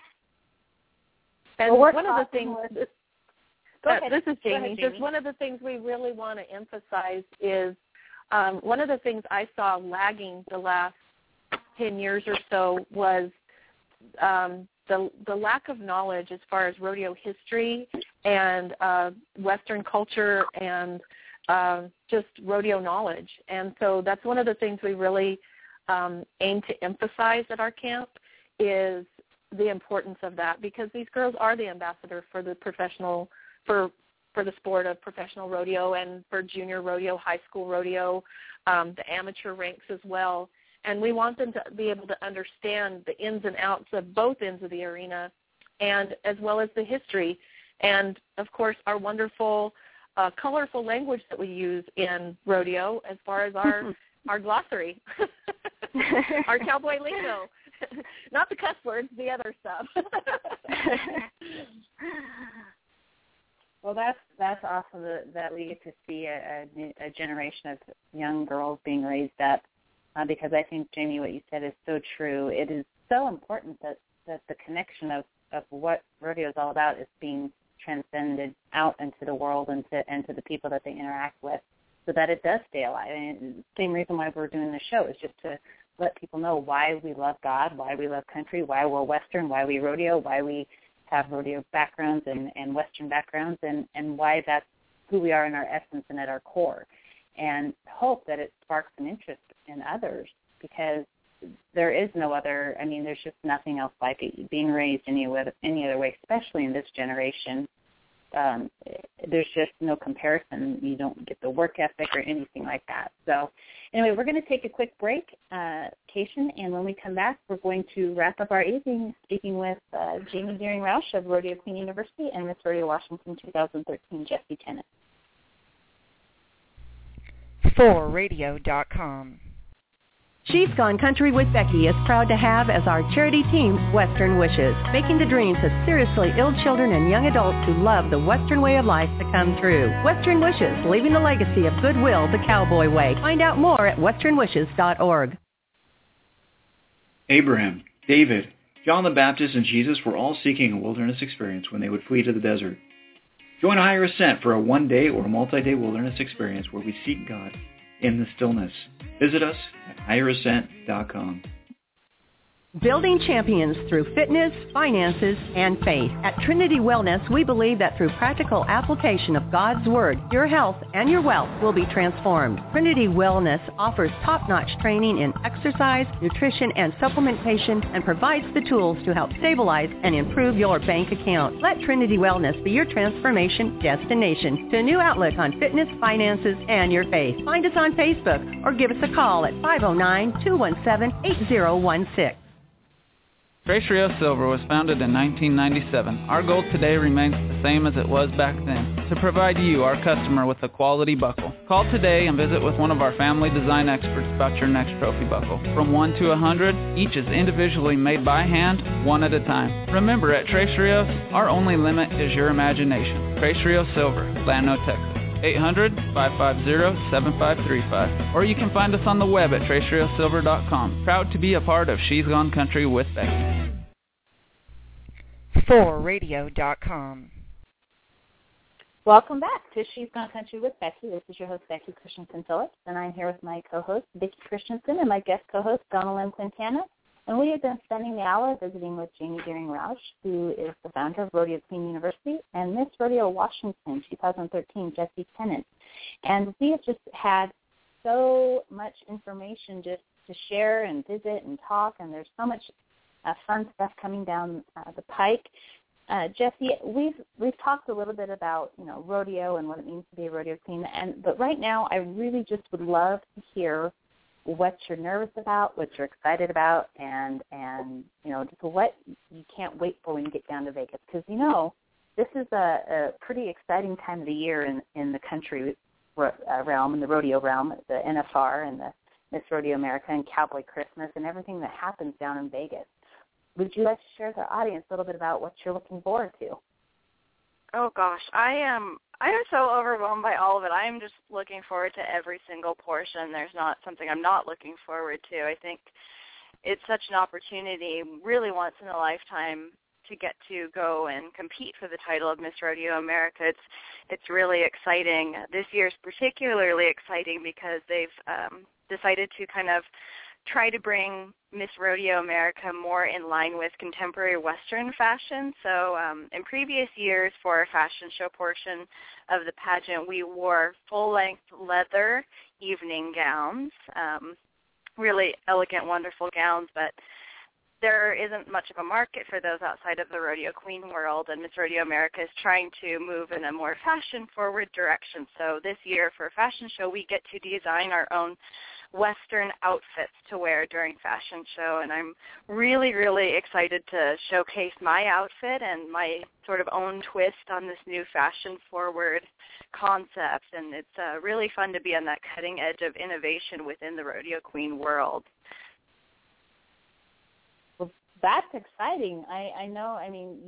And well, one of the things, Go uh, ahead. this is Jamie, Go ahead, Jamie. just one of the things we really want to emphasize is um, one of the things I saw lagging the last ten years or so was um, the the lack of knowledge as far as rodeo history and uh, Western culture and uh, just rodeo knowledge. And so that's one of the things we really um, aim to emphasize at our camp is the importance of that, because these girls are the ambassador for the professional, for for the sport of professional rodeo and for junior rodeo, high school rodeo, um, the amateur ranks as well. And we want them to be able to understand the ins and outs of both ends of the arena, and as well as the history. And, of course, our wonderful, uh, colorful language that we use in rodeo as far as our, our glossary, our cowboy lingo. Not the cuss words, the other stuff. Well, that's that's awesome that, that we get to see a, a, a generation of young girls being raised up uh, because I think, Jamie, what you said is so true. It is so important that, that the connection of, of what rodeo is all about is being transcended out into the world and to, and to the people that they interact with so that it does stay alive. And the same reason why we're doing the show is just to let people know why we love God, why we love country, why we're Western, why we rodeo, why we have rodeo backgrounds and, and Western backgrounds, and, and why that's who we are in our essence and at our core. And hope that it sparks an interest in others, because there is no other, I mean, there's just nothing else like it. Being raised any other, any other way, especially in this generation, um, there's just no comparison. You don't get the work ethic or anything like that. So anyway, we're going to take a quick break, uh, Cation, and when we come back, we're going to wrap up our evening speaking with uh, Jamie Deering-Roush of Rodeo Queen University and Miss Rodeo Washington twenty thirteen, Jessie Tennant. for radio dot com. She's Gone Country with Becky is proud to have as our charity team Western Wishes, making the dreams of seriously ill children and young adults who love the Western way of life to come true. Western Wishes, leaving the legacy of goodwill the cowboy way. Find out more at western wishes dot org. Abraham, David, John the Baptist, and Jesus were all seeking a wilderness experience when they would flee to the desert. Join Higher Ascent for a one-day or multi-day wilderness experience where we seek God in the stillness. Visit us at higher ascent dot com. Building champions through fitness, finances, and faith. At Trinity Wellness, we believe that through practical application of God's Word, your health and your wealth will be transformed. Trinity Wellness offers top-notch training in exercise, nutrition, and supplementation, and provides the tools to help stabilize and improve your bank account. Let Trinity Wellness be your transformation destination to a new outlook on fitness, finances, and your faith. Find us on Facebook or give us a call at five oh nine, two one seven, eight oh one six. Tres Rios Silver was founded in nineteen ninety-seven. Our goal today remains the same as it was back then, to provide you, our customer, with a quality buckle. Call today and visit with one of our family design experts about your next trophy buckle. From one to one hundred, each is individually made by hand, one at a time. Remember, at Tres Rios, our only limit is your imagination. Tres Rios Silver, Llano, Texas. eight hundred, five five zero, seven five three five. Or you can find us on the web at tres rios silver dot com. Proud to be a part of She's Gone Country with Becky. for radio dot com. Welcome back to She's Gone Country with Becky. This is your host, Becky Christensen Phillips, and I'm here with my co-host, Vicki Christensen, and my guest co-host, Donna Lynn Quintana. And we have been spending the hour visiting with Jamie Deering-Roush, who is the founder of Rodeo Queen University, and Miss Rodeo Washington twenty thirteen, Jessie Tennant. And we have just had so much information just to share and visit and talk, and there's so much uh, fun stuff coming down uh, the pike. Uh, Jessie, we've we've talked a little bit about you know rodeo and what it means to be a rodeo queen, and but right now I really just would love to hear what you're nervous about, what you're excited about, and, and you know, just what you can't wait for when you get down to Vegas. Because, you know, this is a, a pretty exciting time of the year in, in the country uh, realm, in the rodeo realm, the N F R and the Miss Rodeo America and Cowboy Christmas and everything that happens down in Vegas. Would you like to share with our audience a little bit about what you're looking forward to? Oh, gosh. I am I am so overwhelmed by all of it. I am just looking forward to every single portion. There's not something I'm not looking forward to. I think it's such an opportunity, really once in a lifetime, to get to go and compete for the title of Miss Rodeo America. It's it's really exciting. This year is particularly exciting because they've um, decided to kind of try to bring Miss Rodeo America more in line with contemporary Western fashion. So um, in previous years for our fashion show portion of the pageant, we wore full-length leather evening gowns, um, really elegant, wonderful gowns, but there isn't much of a market for those outside of the rodeo queen world, and Miss Rodeo America is trying to move in a more fashion-forward direction. So this year for a fashion show, we get to design our own Western outfits to wear during fashion show, and I'm really, really excited to showcase my outfit and my sort of own twist on this new fashion-forward concept, and it's uh, really fun to be on that cutting edge of innovation within the rodeo queen world. Well, that's exciting. I, I know, I mean, you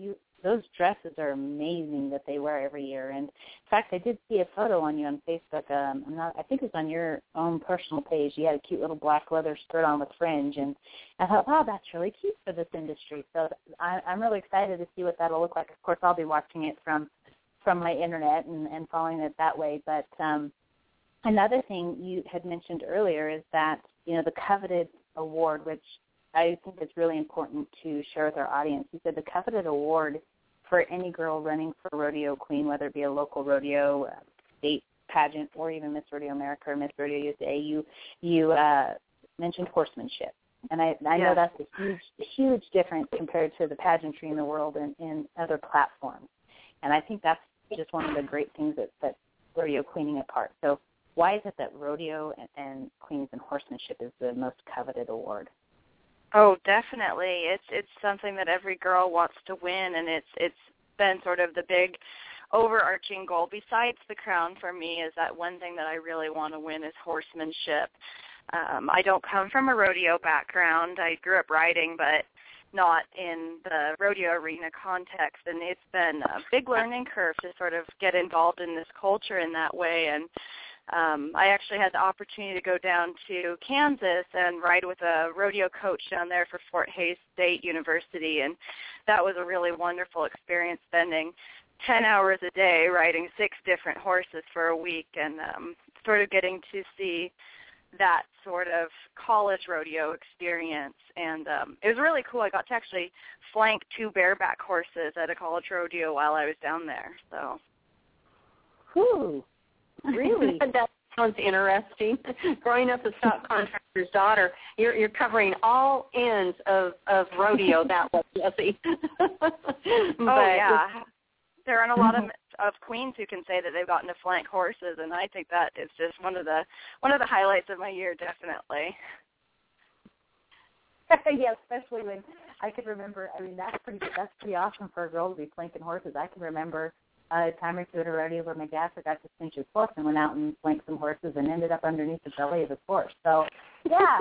those dresses are amazing that they wear every year. And in fact, I did see a photo on you on Facebook. Um, I'm not, I think it was on your own personal page. You had a cute little black leather skirt on with fringe, and I thought, wow, that's really cute for this industry. So I, I'm really excited to see what that'll look like. Of course, I'll be watching it from from my internet and, and following it that way. But um, another thing you had mentioned earlier is that, you know, the coveted award, which I think is really important to share with our audience. You said the coveted award for any girl running for Rodeo Queen, whether it be a local rodeo, uh, state pageant, or even Miss Rodeo America or Miss Rodeo U S A, you you uh, mentioned horsemanship. And I, I yeah. know that's a huge, huge difference compared to the pageantry in the world and in other platforms. And I think that's just one of the great things that, that rodeo queening apart. So why is it that rodeo and, and queens and horsemanship is the most coveted award? Oh, definitely. It's it's something that every girl wants to win, and it's it's been sort of the big overarching goal. Besides the crown for me is that one thing that I really want to win is horsemanship. Um, I don't come from a rodeo background. I grew up riding, but not in the rodeo arena context, and it's been a big learning curve to sort of get involved in this culture in that way. And Um, I actually had the opportunity to go down to Kansas and ride with a rodeo coach down there for Fort Hays State University, and that was a really wonderful experience, spending ten hours a day riding six different horses for a week, and um, sort of getting to see that sort of college rodeo experience. And um, it was really cool. I got to actually flank two bareback horses at a college rodeo while I was down there. So, Ooh. Really? That sounds interesting. Growing up a stock contractor's daughter, you're you're covering all ends of, of rodeo that way, Jessie. Oh, yeah. There aren't a lot of of queens who can say that they've gotten to flank horses, and I think that is just one of the one of the highlights of my year, definitely. Yeah, especially when I could remember. I mean, that's pretty that's pretty awesome for a girl to be flanking horses. I can remember a time or two at a rodeo where my dad forgot to cinch his horse and went out and flanked some horses and ended up underneath the belly of his horse. So, yeah.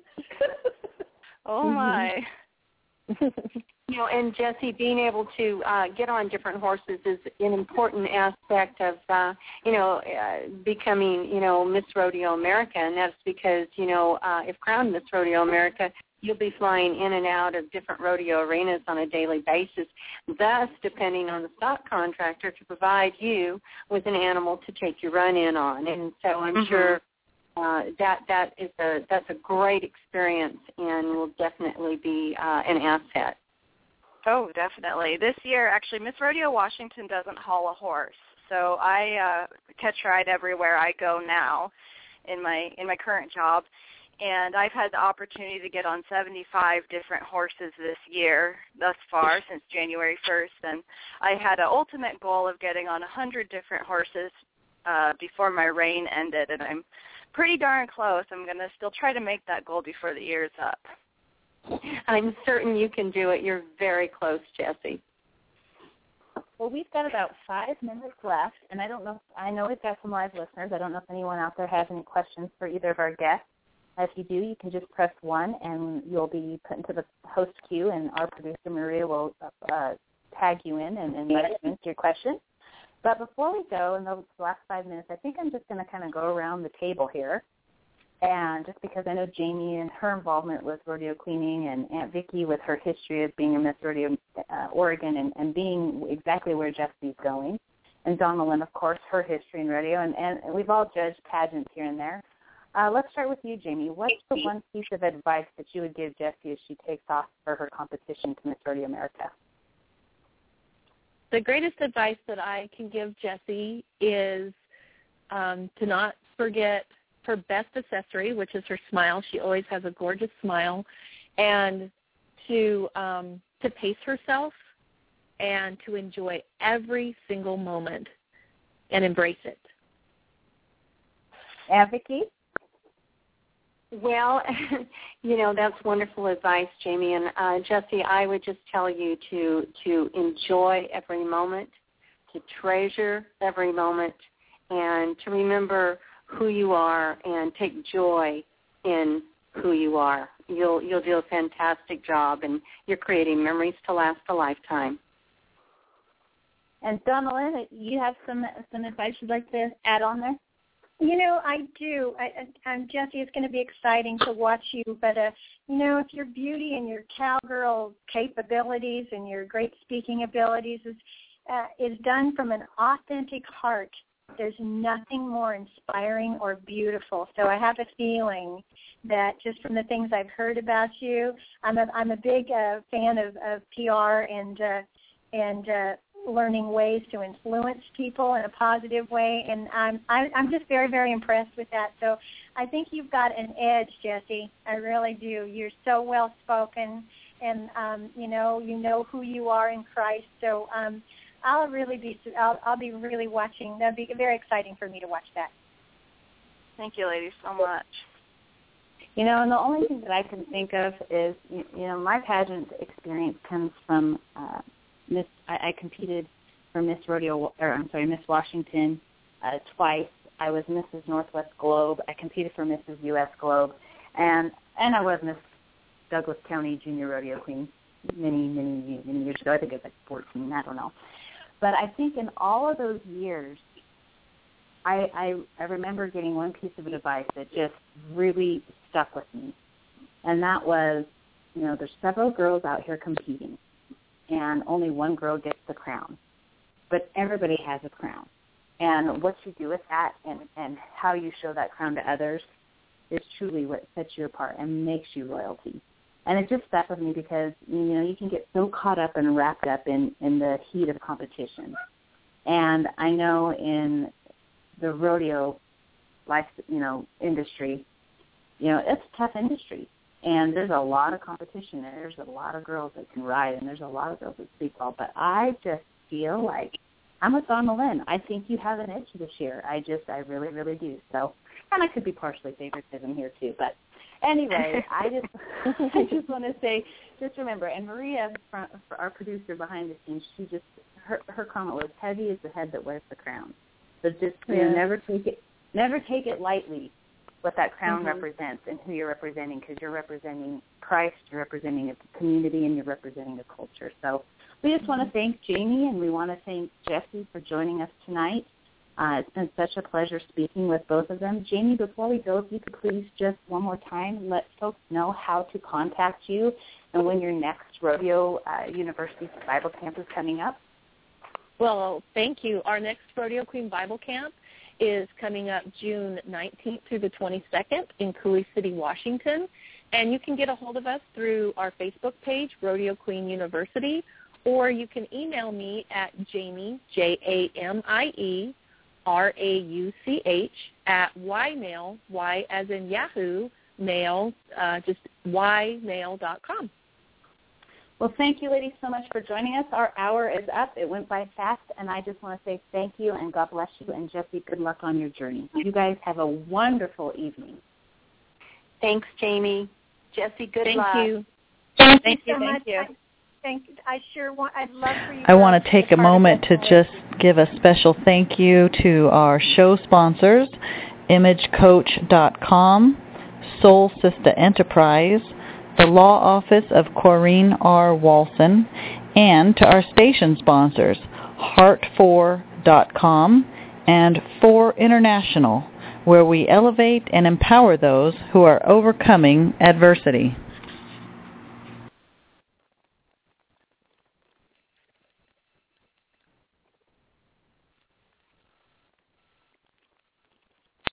Oh, my. You know, and Jessie, being able to uh, get on different horses is an important aspect of, uh, you know, uh, becoming, you know, Miss Rodeo America, and that's because, you know, uh, if crowned Miss Rodeo America, you'll be flying in and out of different rodeo arenas on a daily basis, thus depending on the stock contractor to provide you with an animal to take your run in on. And so I'm mm-hmm. sure uh, that that is a that's a great experience and will definitely be uh, an asset. Oh, definitely. This year, actually, Miss Rodeo Washington doesn't haul a horse, so I uh, catch ride everywhere I go now in my in my current job. And I've had the opportunity to get on seventy-five different horses this year thus far since January first. And I had an ultimate goal of getting on one hundred different horses uh, before my reign ended. And I'm pretty darn close. I'm going to still try to make that goal before the year's up. I'm certain you can do it. You're very close, Jessie. Well, we've got about five minutes left. And I don't know, I know we've got some live listeners. I don't know if anyone out there has any questions for either of our guests. If you do, you can just press one, and you'll be put into the host queue, and our producer, Maria, will uh, tag you in and, and let you answer your question. But before we go, in the last five minutes, I think I'm just going to kind of go around the table here. And just because I know Jamie and her involvement with rodeo queening, and Aunt Vicki with her history of being a Miss Rodeo uh, Oregon and, and being exactly where Jessie's going, and Donna Lynn, of course, her history in rodeo, and, and we've all judged pageants here and there. Uh, let's start with you, Jamie. What's the one piece of advice that you would give Jessie as she takes off for her competition to Miss Rodeo America? The greatest advice that I can give Jessie is um, to not forget her best accessory, which is her smile. She always has a gorgeous smile, and to um, to pace herself and to enjoy every single moment and embrace it. And Vicki? Well, you know, that's wonderful advice, Jamie. And uh, Jessie, I would just tell you to to enjoy every moment, to treasure every moment, and to remember who you are and take joy in who you are. You'll you'll do a fantastic job, and you're creating memories to last a lifetime. And Donna Lynn, you have some some advice you'd like to add on there? You know, I do. I, I, I'm Jessie. It's going to be exciting to watch you. But uh, you know, if your beauty and your cowgirl capabilities and your great speaking abilities is uh, is done from an authentic heart, there's nothing more inspiring or beautiful. So I have a feeling that just from the things I've heard about you, I'm a I'm a big uh, fan of, of P R and uh, and uh, learning ways to influence people in a positive way, and I'm I, I'm just very very impressed with that. So I think you've got an edge, Jessie. I really do. You're so well spoken, and um, you know you know who you are in Christ. So um, I'll really be I'll, I'll be really watching. That'd be very exciting for me to watch that. Thank you, ladies, so much. You know, and the only thing that I can think of is, you know, my pageant experience comes from uh, Miss. I, I competed for Miss Rodeo, or I'm sorry, Miss Washington uh, twice. I was Missus Northwest Globe. I competed for Missus U S Globe, and and I was Miss Douglas County Junior Rodeo Queen many, many, many years ago. I think it was like fourteen. I don't know, but I think in all of those years, I I, I remember getting one piece of advice that just really stuck with me, and that was, you know, there's several girls out here competing, and only one girl gets the crown, but everybody has a crown, and what you do with that and, and how you show that crown to others is truly what sets you apart and makes you royalty. And it just stuck with me because, you know, you can get so caught up and wrapped up in, in the heat of competition, and I know in the rodeo life, you know, industry, you know, it's a tough industry, and there's a lot of competition, and there's a lot of girls that can ride, and there's a lot of girls that speak well, but I just feel like I'm with Donna Lynn. I think you have an edge this year. I just, I really, really do. So, and I could be partially favoritism here too, but anyway, I just, I just want to say, just remember, and Maria, our producer behind the scenes, she just, her, her comment was, heavy is the head that wears the crown. So just, you Yeah. know, never take it, never take it lightly what that crown Mm-hmm. represents and who you're representing, because you're representing Christ, you're representing a community, and you're representing a culture. So we just want to thank Jamie, and we want to thank Jessie for joining us tonight. Uh, it's been such a pleasure speaking with both of them. Jamie, before we go, if you could please just one more time let folks know how to contact you and when your next Rodeo uh, University Bible Camp is coming up. Well, thank you. Our next Rodeo Queen Bible Camp is coming up June nineteenth through the twenty-second in Coulee City, Washington. And you can get a hold of us through our Facebook page, Rodeo Queen University, or you can email me at Jamie, J A M I E, R A U C H, at ymail, Y as in Yahoo, mail, uh, just ymail dot com. Well, thank you, ladies, so much for joining us. Our hour is up. It went by fast, and I just want to say thank you, and God bless you, and Jessie, good luck on your journey. You guys have a wonderful evening. Thanks, Jamie. Jessie, good Thank luck. you. Thank, Thank you you, so thank much. you. I, thank. I sure want. I'd love for you. I want to take a be part of moment to this. just give a special thank you to our show sponsors, image coach dot com, Soul Sister Enterprise, the Law Office of Corrine R. Walson, and to our station sponsors, heart four dot com and four International, where we elevate and empower those who are overcoming adversity.